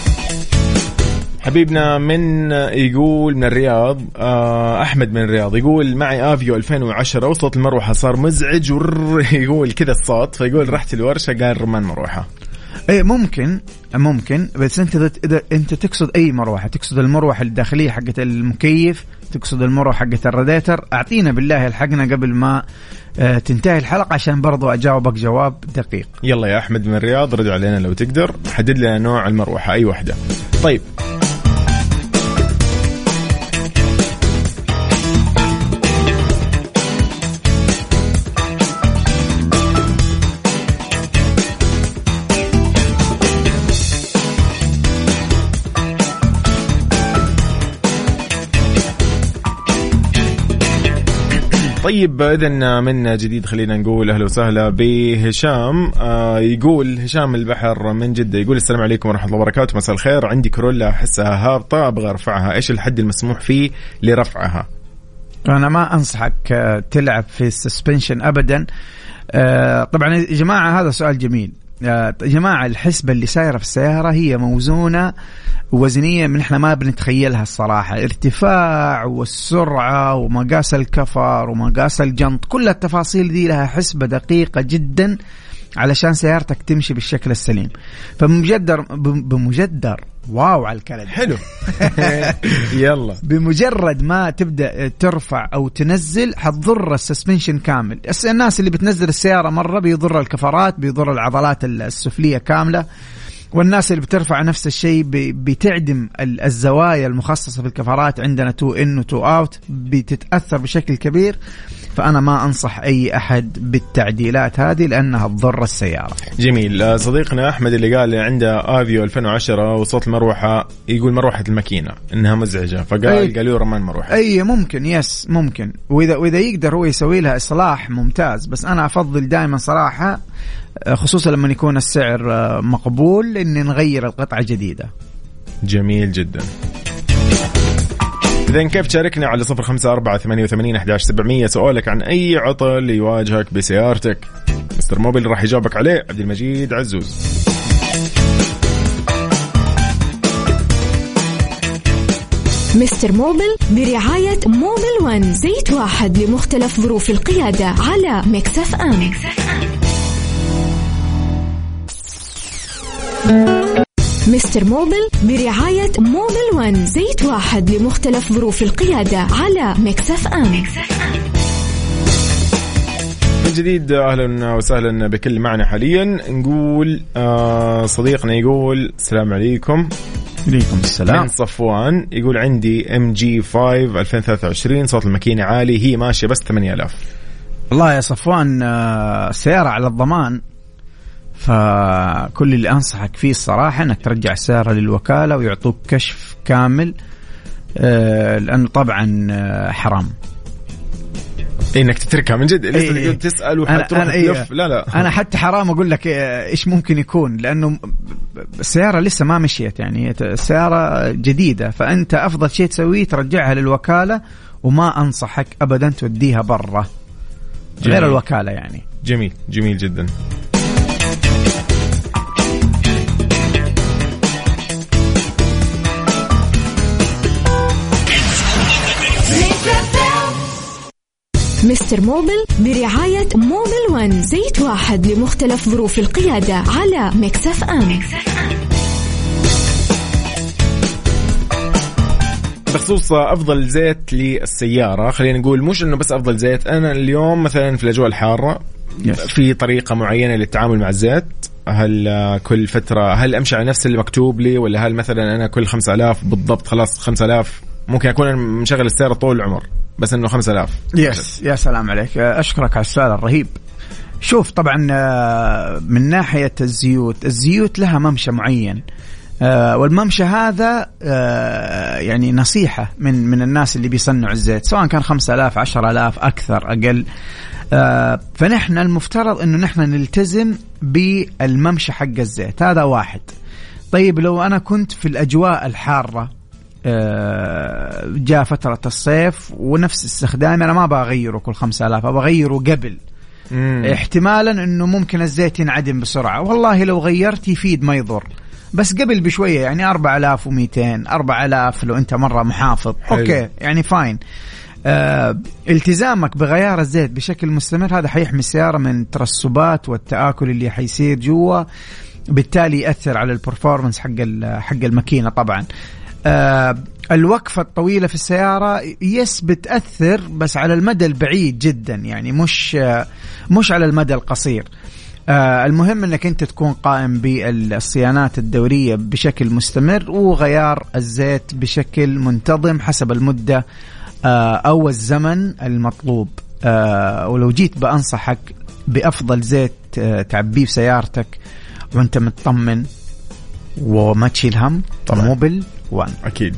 حبيبنا من يقول من الرياض، أحمد من الرياض يقول معي آفيو ألفين وعشرة وصوت المروحة صار مزعج يقول كذا الصوت، فيقول رحت الورشة قال رمان مروحة. ايه ممكن ممكن بس انت اذا انت تقصد اي مروحه، تقصد المروحه الداخليه حقت المكيف، تقصد المروحه حقت الراديتر، اعطينا بالله الحقنا قبل ما اه تنتهي الحلقه عشان برضو اجاوبك جواب دقيق. يلا يا احمد من الرياض رد علينا لو تقدر، حدد لنا نوع المروحه اي واحده. طيب طيب إذن من جديد خلينا نقول أهلا وسهلا بهشام. آه يقول هشام البحر من جدة، يقول السلام عليكم ورحمة الله وبركاته، مساء الخير، عندي كورولا أحسها هابطة أبغى أرفعها، إيش الحد المسموح فيه لرفعها؟ أنا ما أنصحك تلعب في السسبنشن أبدا. آه طبعا يا جماعة هذا سؤال جميل. يا جماعة الحسبة اللي سايرة في السيارة هي موزونة وزنية من احنا ما بنتخيلها الصراحة، ارتفاع والسرعة ومقاس الكفر ومقاس الجنط، كل التفاصيل دي لها حسبة دقيقة جدا علشان سيارتك تمشي بالشكل السليم. فبمجدر بمجدر واو على الكلام حلو يلا بمجرد ما تبدأ ترفع أو تنزل حتضر السسبنشن كامل. الناس اللي بتنزل السيارة مرة بيضر الكفرات، بيضر العضلات السفلية كاملة، والناس اللي بترفع نفس الشيء بتعدم الزوايا المخصصة في الكفرات، عندنا تو إن وتو أوت بتتأثر بشكل كبير. فأنا ما أنصح أي أحد بالتعديلات هذه لأنها تضر السيارة. جميل. صديقنا أحمد اللي قال عنده آفيو ألفين وعشرة وصوت المروحة يقول مروحة الماكينة إنها مزعجة، فقال أي قالوا رمان مروحة. أي ممكن يس ممكن، وإذا وإذا يقدر هو يسوي لها إصلاح ممتاز، بس أنا أفضل دائما صراحة خصوصا لما يكون السعر مقبول إن نغير القطعة جديدة. جميل جدا. إذن كيف تشاركنا على صفر خمسة أربعة ثمانية وثمانين أحد عشر سبعمية سؤالك عن أي عطل يواجهك بسيارتك، مستر موبيل راح يجاوبك عليه عبد المجيد عزوز. مستر موبيل برعاية موبيل ون، زيت واحد لمختلف ظروف القيادة على ميكس اف ام. مستر موبيل برعاية موبيل ون، زيت واحد لمختلف ظروف القيادة على ميكس اف ام. من جديد أهلا وسهلا بكل معنا حاليا. نقول آه صديقنا يقول السلام عليكم. عليكم السلام. من صفوان يقول عندي ام جي خمسة ألفين وثلاثة وعشرين صوت الماكينة عالي، هي ماشية بس ثمانية آلاف. والله يا صفوان آه سيارة على الضمان، فكل اللي أنصحك فيه الصراحة أنك ترجع السيارة للوكالة ويعطوك كشف كامل، لأنه طبعا حرام انك تتركها من جد. لسه إيه تسال وحتروح تلف. لا لا انا حتى حرام اقول لك ايش ممكن يكون، لانه السياره لسه ما مشيت، يعني السياره جديده، فانت افضل شيء تسويه ترجعها للوكاله، وما انصحك ابدا توديها برا غير الوكاله يعني. جميل جميل جدا. مستر موبل برعاية موبل ون، زيت واحد لمختلف ظروف القيادة على ميكس اف ام. بخصوص أفضل زيت للسيارة، خلينا نقول مش إنه بس أفضل زيت. أنا اليوم مثلا في الأجواء الحارة في طريقة معينة للتعامل مع الزيت. هل كل فترة هل أمشي على نفس اللي مكتوب لي، ولا هل مثلا أنا كل خمسة آلاف بالضبط خلاص خمسة آلاف ممكن أكون مشغل السيارة طول العمر بس إنه خمسة آلاف؟ يس يا سلام عليك، أشكرك على السؤال الرهيب. شوف طبعا من ناحية الزيوت، الزيوت لها ممشى معين، والممشى هذا يعني نصيحة من من الناس اللي بيصنعوا الزيت، سواء كان خمسة آلاف عشرة آلاف أكثر أقل. فنحن المفترض إنه نحن نلتزم بالممشى حق الزيت، هذا واحد. طيب لو أنا كنت في الأجواء الحارة، جاء فترة الصيف ونفس استخدامي، أنا ما بغيره كل خمسة آلاف، بغيره قبل. مم. احتمالا إنه ممكن الزيت ينعدم بسرعة، والله لو غيرت يفيد ما يضر، بس قبل بشوية يعني أربعة آلاف ومئتين أربعة آلاف لو أنت مرة محافظ. حلو. أوكي يعني فاين. آه، التزامك بغيار الزيت بشكل مستمر هذا حيحمي السيارة من ترسبات والتآكل اللي حيصير جوا، بالتالي يأثر على البرفورمانس حق حق الماكينة. طبعا آه، الوقفة الطويلة في السيارة يس بتأثر، بس على المدى البعيد جدا، يعني مش آه مش على المدى القصير. آه، المهم انك انت تكون قائم بالصيانات الدورية بشكل مستمر، وغيار الزيت بشكل منتظم حسب المدة آه او الزمن المطلوب. آه، ولو جيت بأنصحك بأفضل زيت آه تعبيه في سيارتك وانت مطمن وما تشيل هم، موبل وان أكيد.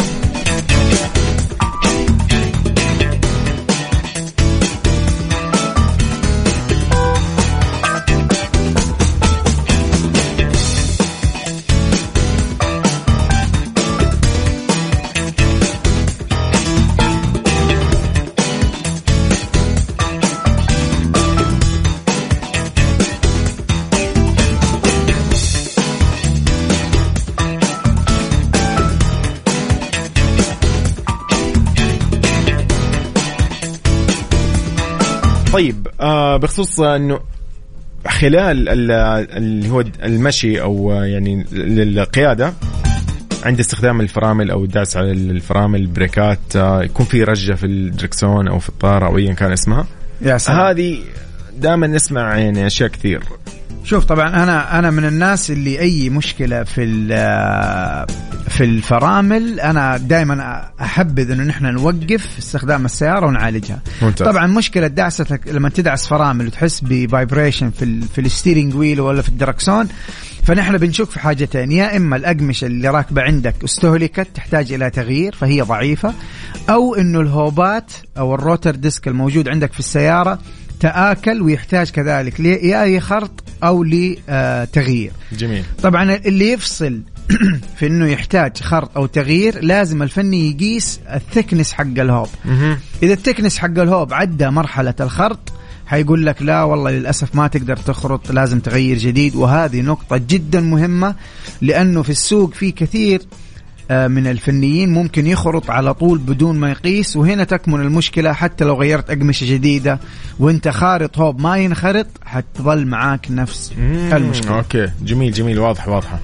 طيب آه بخصوص انه خلال اللي هو المشي او يعني القياده عند استخدام الفرامل او الدعس على الفرامل البريكات، آه يكون في رجه في الدركسون او في الطاره او ايا كان اسمها، هذه دائما نسمع يعني اشياء كثير. شوف طبعا انا انا من الناس اللي اي مشكله في في الفرامل انا دائما احبذ انه نحن نوقف استخدام السياره ونعالجها. ممتاز. طبعا مشكله دعستك لما تدعس فرامل وتحس بفايبريشن في في الستيرنج ويل ولا في الدركسون، فنحن بنشوف في حاجتين: يا اما الاقمشه اللي راكبه عندك استهلكت تحتاج الى تغيير فهي ضعيفه، او انه الهوبات او الروتر ديسك الموجود عندك في السياره تآكل ويحتاج كذلك يا خرط أو لتغيير. جميل. طبعا اللي يفصل في أنه يحتاج خرط أو تغيير لازم الفني يقيس الثكنس حق الهوب. إذا الثكنس حق الهوب عدى مرحلة الخرط هيقول لك لا والله للأسف ما تقدر تخرط، لازم تغير جديد. وهذه نقطة جدا مهمة، لأنه في السوق في كثير من الفنيين ممكن يخرط على طول بدون ما يقيس، وهنا تكمن المشكلة. حتى لو غيرت أقمشة جديدة وانت خارط هوب ما ينخرط حتظل معاك نفس المشكلة. أوكي جميل جميل واضح واضحة.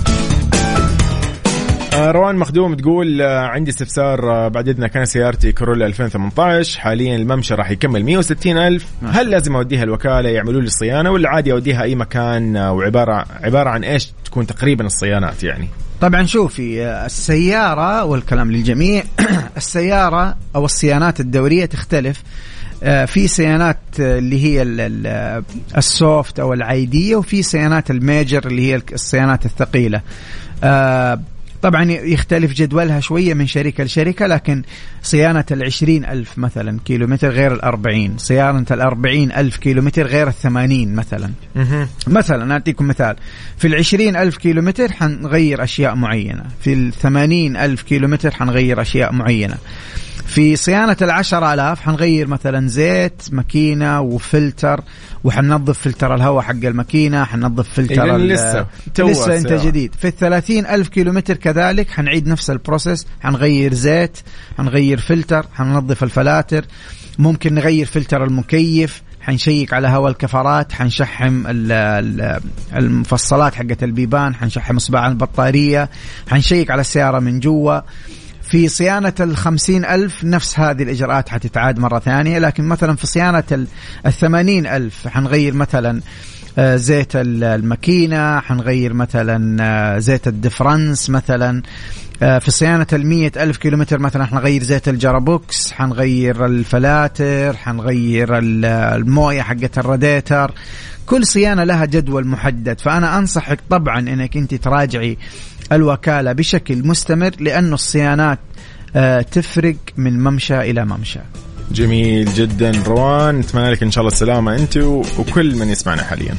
آه روان مخدوم تقول آه عندي استفسار آه بعد إذنك، كان سيارتي كورولا ألفين وثمانية عشر حاليا الممشى راح يكمل مية وستين ألف، هل لازم أوديها الوكالة يعملوا لي الصيانة ولا عادي أوديها أي مكان؟ آه وعبارة عبارة عن إيش تكون تقريبا الصيانات يعني؟ طبعا شوفي السيارة والكلام للجميع السيارة أو الصيانات الدورية تختلف في صيانات اللي هي السوفت أو العادية، وفي صيانات الميجر اللي هي الصيانات الثقيلة. طبعا يختلف جدولها شوية من شركة لشركة، لكن صيانة العشرين ألف مثلا كيلومتر غير الأربعين، صيانة الأربعين ألف كيلومتر غير الثمانين مثلا. مثلا أعطيكم مثال، في العشرين ألف كيلومتر حنغير أشياء معينة، في الثمانين ألف كيلومتر حنغير أشياء معينة. في صيانة العشر آلاف حنغير مثلا زيت ماكينة وفلتر، وحننظف فلتر الهواء حق الماكينة، حننظف فلتر لسه لسه انت جديد. في الثلاثين ألف كيلومتر كذلك حنعيد نفس البروسيس، حنغير زيت، حنغير فلتر، حننظف الفلاتر، ممكن نغير فلتر المكيف، حنشيك على هواء الكفرات، حنشحم المفصلات حقت البيبان، حنشحم اصبع البطارية، حنشيك على السيارة من جوا. في صيانة الخمسين ألف نفس هذه الإجراءات حتتعاد مرة ثانية، لكن مثلا في صيانة الثمانين ألف حنغير مثلا زيت الماكينة، حنغير مثلا زيت الدفرنس مثلا. في صيانة المية ألف كيلومتر مثلا حنغير زيت الجرابوكس، حنغير الفلاتر، حنغير الموية حقة الراديتر. كل صيانة لها جدول محدد، فأنا أنصحك طبعا أنك أنت تراجعي الوكالة بشكل مستمر، لأنه الصيانات تفرق من ممشى إلى ممشى. جميل جدا روان، نتمنى لك إن شاء الله السلامة أنت وكل من يسمعنا حاليا.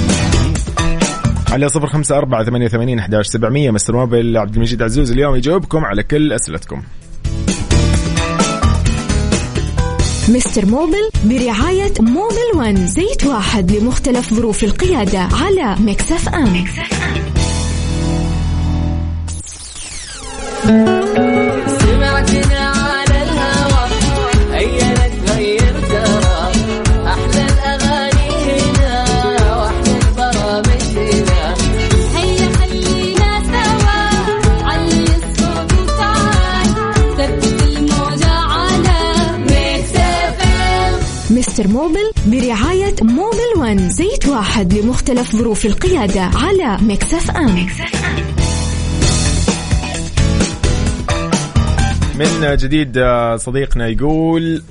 على صفر خمسة أربعة ثمانية ثمانين أحد عشر سبعمية مستر موبيل عبد المجيد عزوز اليوم يجاوبكم على كل أسئلتكم. مستر موبيل برعاية موبيل ون، زيت واحد لمختلف ظروف القيادة على ميكس اف ام. سمعتنا على الهوى هيا نتغير ترى، أحلى الأغاني هنا وأحلى البرامج هنا، هيا خلينا سوا علي الصوت وتعال ثبت الموجة على ميكس اف ام. مستر موبيل برعاية موبيل ون، زيت واحد لمختلف ظروف القيادة على ميكس اف ام. من جديد صديقنا يقول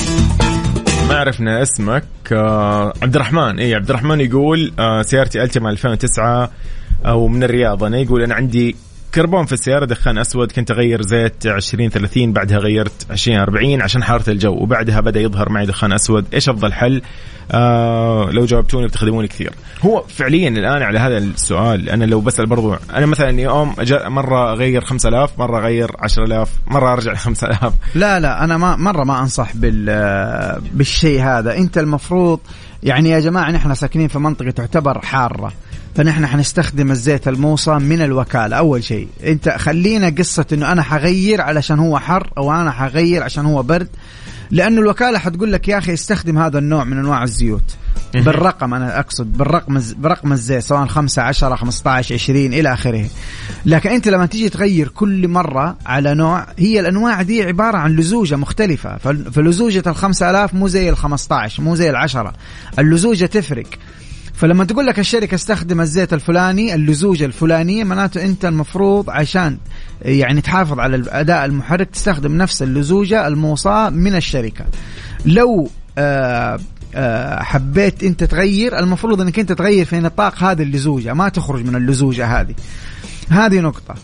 ما عرفنا اسمك، عبد الرحمن. اي عبد الرحمن يقول سيارتي ألتيما ألفين وتسعة او من الرياض. انا يقول انا عندي كربون في السيارة، دخان أسود، كنت أغير زيت عشرين ثلاثين، بعدها غيرت عشرين أربعين عشان حارة الجو، وبعدها بدأ يظهر معي دخان أسود. إيش أفضل حل؟ آه لو جاوبتوني بتخدموني كثير. هو فعليا الآن على هذا السؤال أنا لو بسأل برضو، أنا مثلا يوم مرة أغير خمسة آلاف، مرة أغير عشرة آلاف، مرة أرجع خمسة آلاف. لا لا أنا ما مرة ما أنصح بال بالشيء هذا. أنت المفروض يعني يا جماعة نحن ساكنين في منطقة تعتبر حارة، فنحن حنستخدم الزيت الموصى من الوكالة. أول شيء أنت خلينا قصة إنه أنا حغير علشان هو حر أو أنا حغير عشان هو برد، لأنه الوكالة حتقول لك يا أخي استخدم هذا النوع من أنواع الزيوت بالرقم، أنا أقصد بالرقم برقم الزيت سواء خمسة عشرة خمسة عشر عشرين إلى آخره. لكن أنت لما تيجي تغير كل مرة على نوع، هي الأنواع دي عبارة عن لزوجة مختلفة، فلزوجة الخمسة آلاف مو زي الخمسة عشر مو زي العشرة، اللزوجة تفرق. فلما تقول لك الشركة استخدم الزيت الفلاني اللزوجة الفلانية، معناته أنت المفروض عشان يعني تحافظ على الأداء المحرك تستخدم نفس اللزوجة الموصاة من الشركة. لو آآ آآ حبيت أنت تغير، المفروض أنك أنت تغير في نطاق هذه اللزوجة، ما تخرج من اللزوجة هذه. هذه نقطة.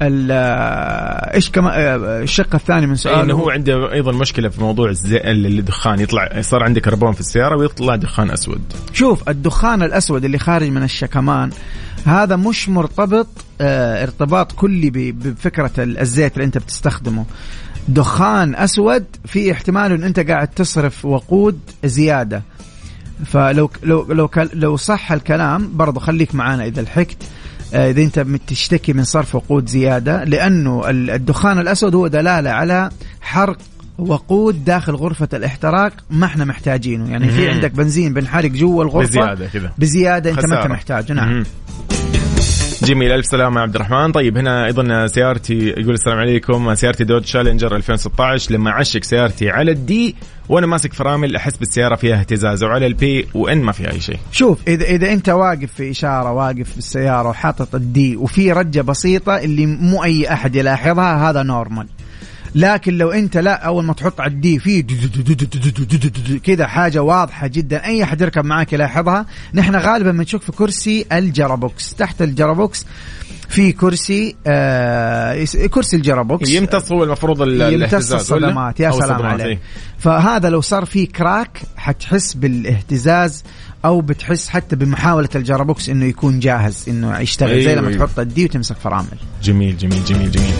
ايش كمان الشق الثاني من سؤاله؟ انه هو عنده ايضا مشكله في موضوع الدخان، يطلع صار عندك كربون في السياره ويطلع دخان اسود. شوف الدخان الاسود اللي خارج من الشكمان هذا مش مرتبط اه ارتباط كلي بفكره الزيت اللي انت بتستخدمه. دخان اسود في احتمال ان انت قاعد تصرف وقود زياده، فلو لو لو لو صح الكلام برضو خليك معانا اذا لحقت، إذا أنت بتشتكي من صرف وقود زيادة، لأنه الدخان الأسود هو دلالة على حرق وقود داخل غرفة الاحتراق ما احنا محتاجينه. يعني في عندك بنزين بنحرق جوا الغرفة بزيادة كذا بزيادة أنت ما أنت محتاجه. نعم. جميل، ألف سلامة يا عبد الرحمن. طيب هنا أيضا سيارتي يقول السلام عليكم، سيارتي دوج شالنجر ألفين وستة عشر، لما عشق سيارتي على الدي وأنا ماسك فرامل أحس بالسيارة فيها اهتزاز، وعلى البي وإن ما فيها أي شيء. شوف إذا إذا أنت واقف في إشارة واقف في السيارة وحاطط الدي وفي رجة بسيطة اللي مو أي أحد يلاحظها، هذا نورمال. لكن لو انت لا اول ما تحط على الدي فيه كذا حاجه واضحه جدا اي احد يركب معاك يلاحظها. نحن غالبا بنشوف في كرسي الجرابوكس، تحت الجرابوكس في كرسي آه كرسي الجرابوكس يمتص، هو المفروض يمتص الصدمات. يا سلام عليك. فهذا لو صار فيه كراك حتحس بالاهتزاز او بتحس حتى بمحاوله الجرابوكس انه يكون جاهز انه يشتغل. أيوة زي لما أيوة. تحط الدي وتمسك فرامل. جميل جميل جميل جميل.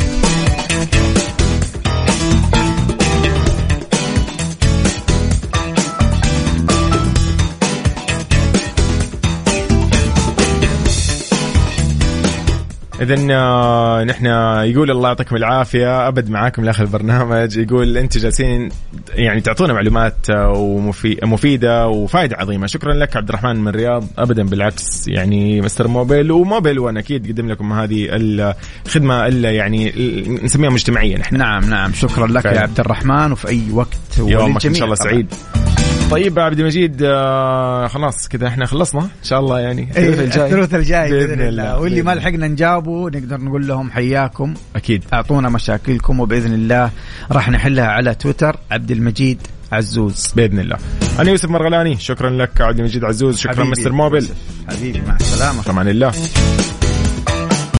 إذن نحن يقول الله يعطيكم العافية أبد معاكم لآخر البرنامج. يقول أنت جالسين يعني تعطونا معلومات ومفيدة وفائدة عظيمة. شكرا لك عبد الرحمن من الرياض. أبدا بالعكس، يعني مستر موبيل وموبيل وأنا أكيد قدم لكم هذه الخدمة اللي يعني نسميها مجتمعية نحن. نعم نعم شكرا لك يا عبد الرحمن، وفي أي وقت يومك إن شاء الله سعيد. طيب عبد المجيد آه خلاص كده احنا خلصنا ان شاء الله يعني الثلاث الجاي الثلاث الجاي باذن الله. واللي ما لحقنا نجاوبه نقدر نقول لهم حياكم اكيد، اعطونا مشاكلكم وباذن الله راح نحلها على تويتر عبد المجيد عزوز باذن الله. انا يوسف مرغلاني، شكرا لك عبد المجيد عزوز، شكرا مستر موبيل حبيبي، مع السلامه، في امان الله.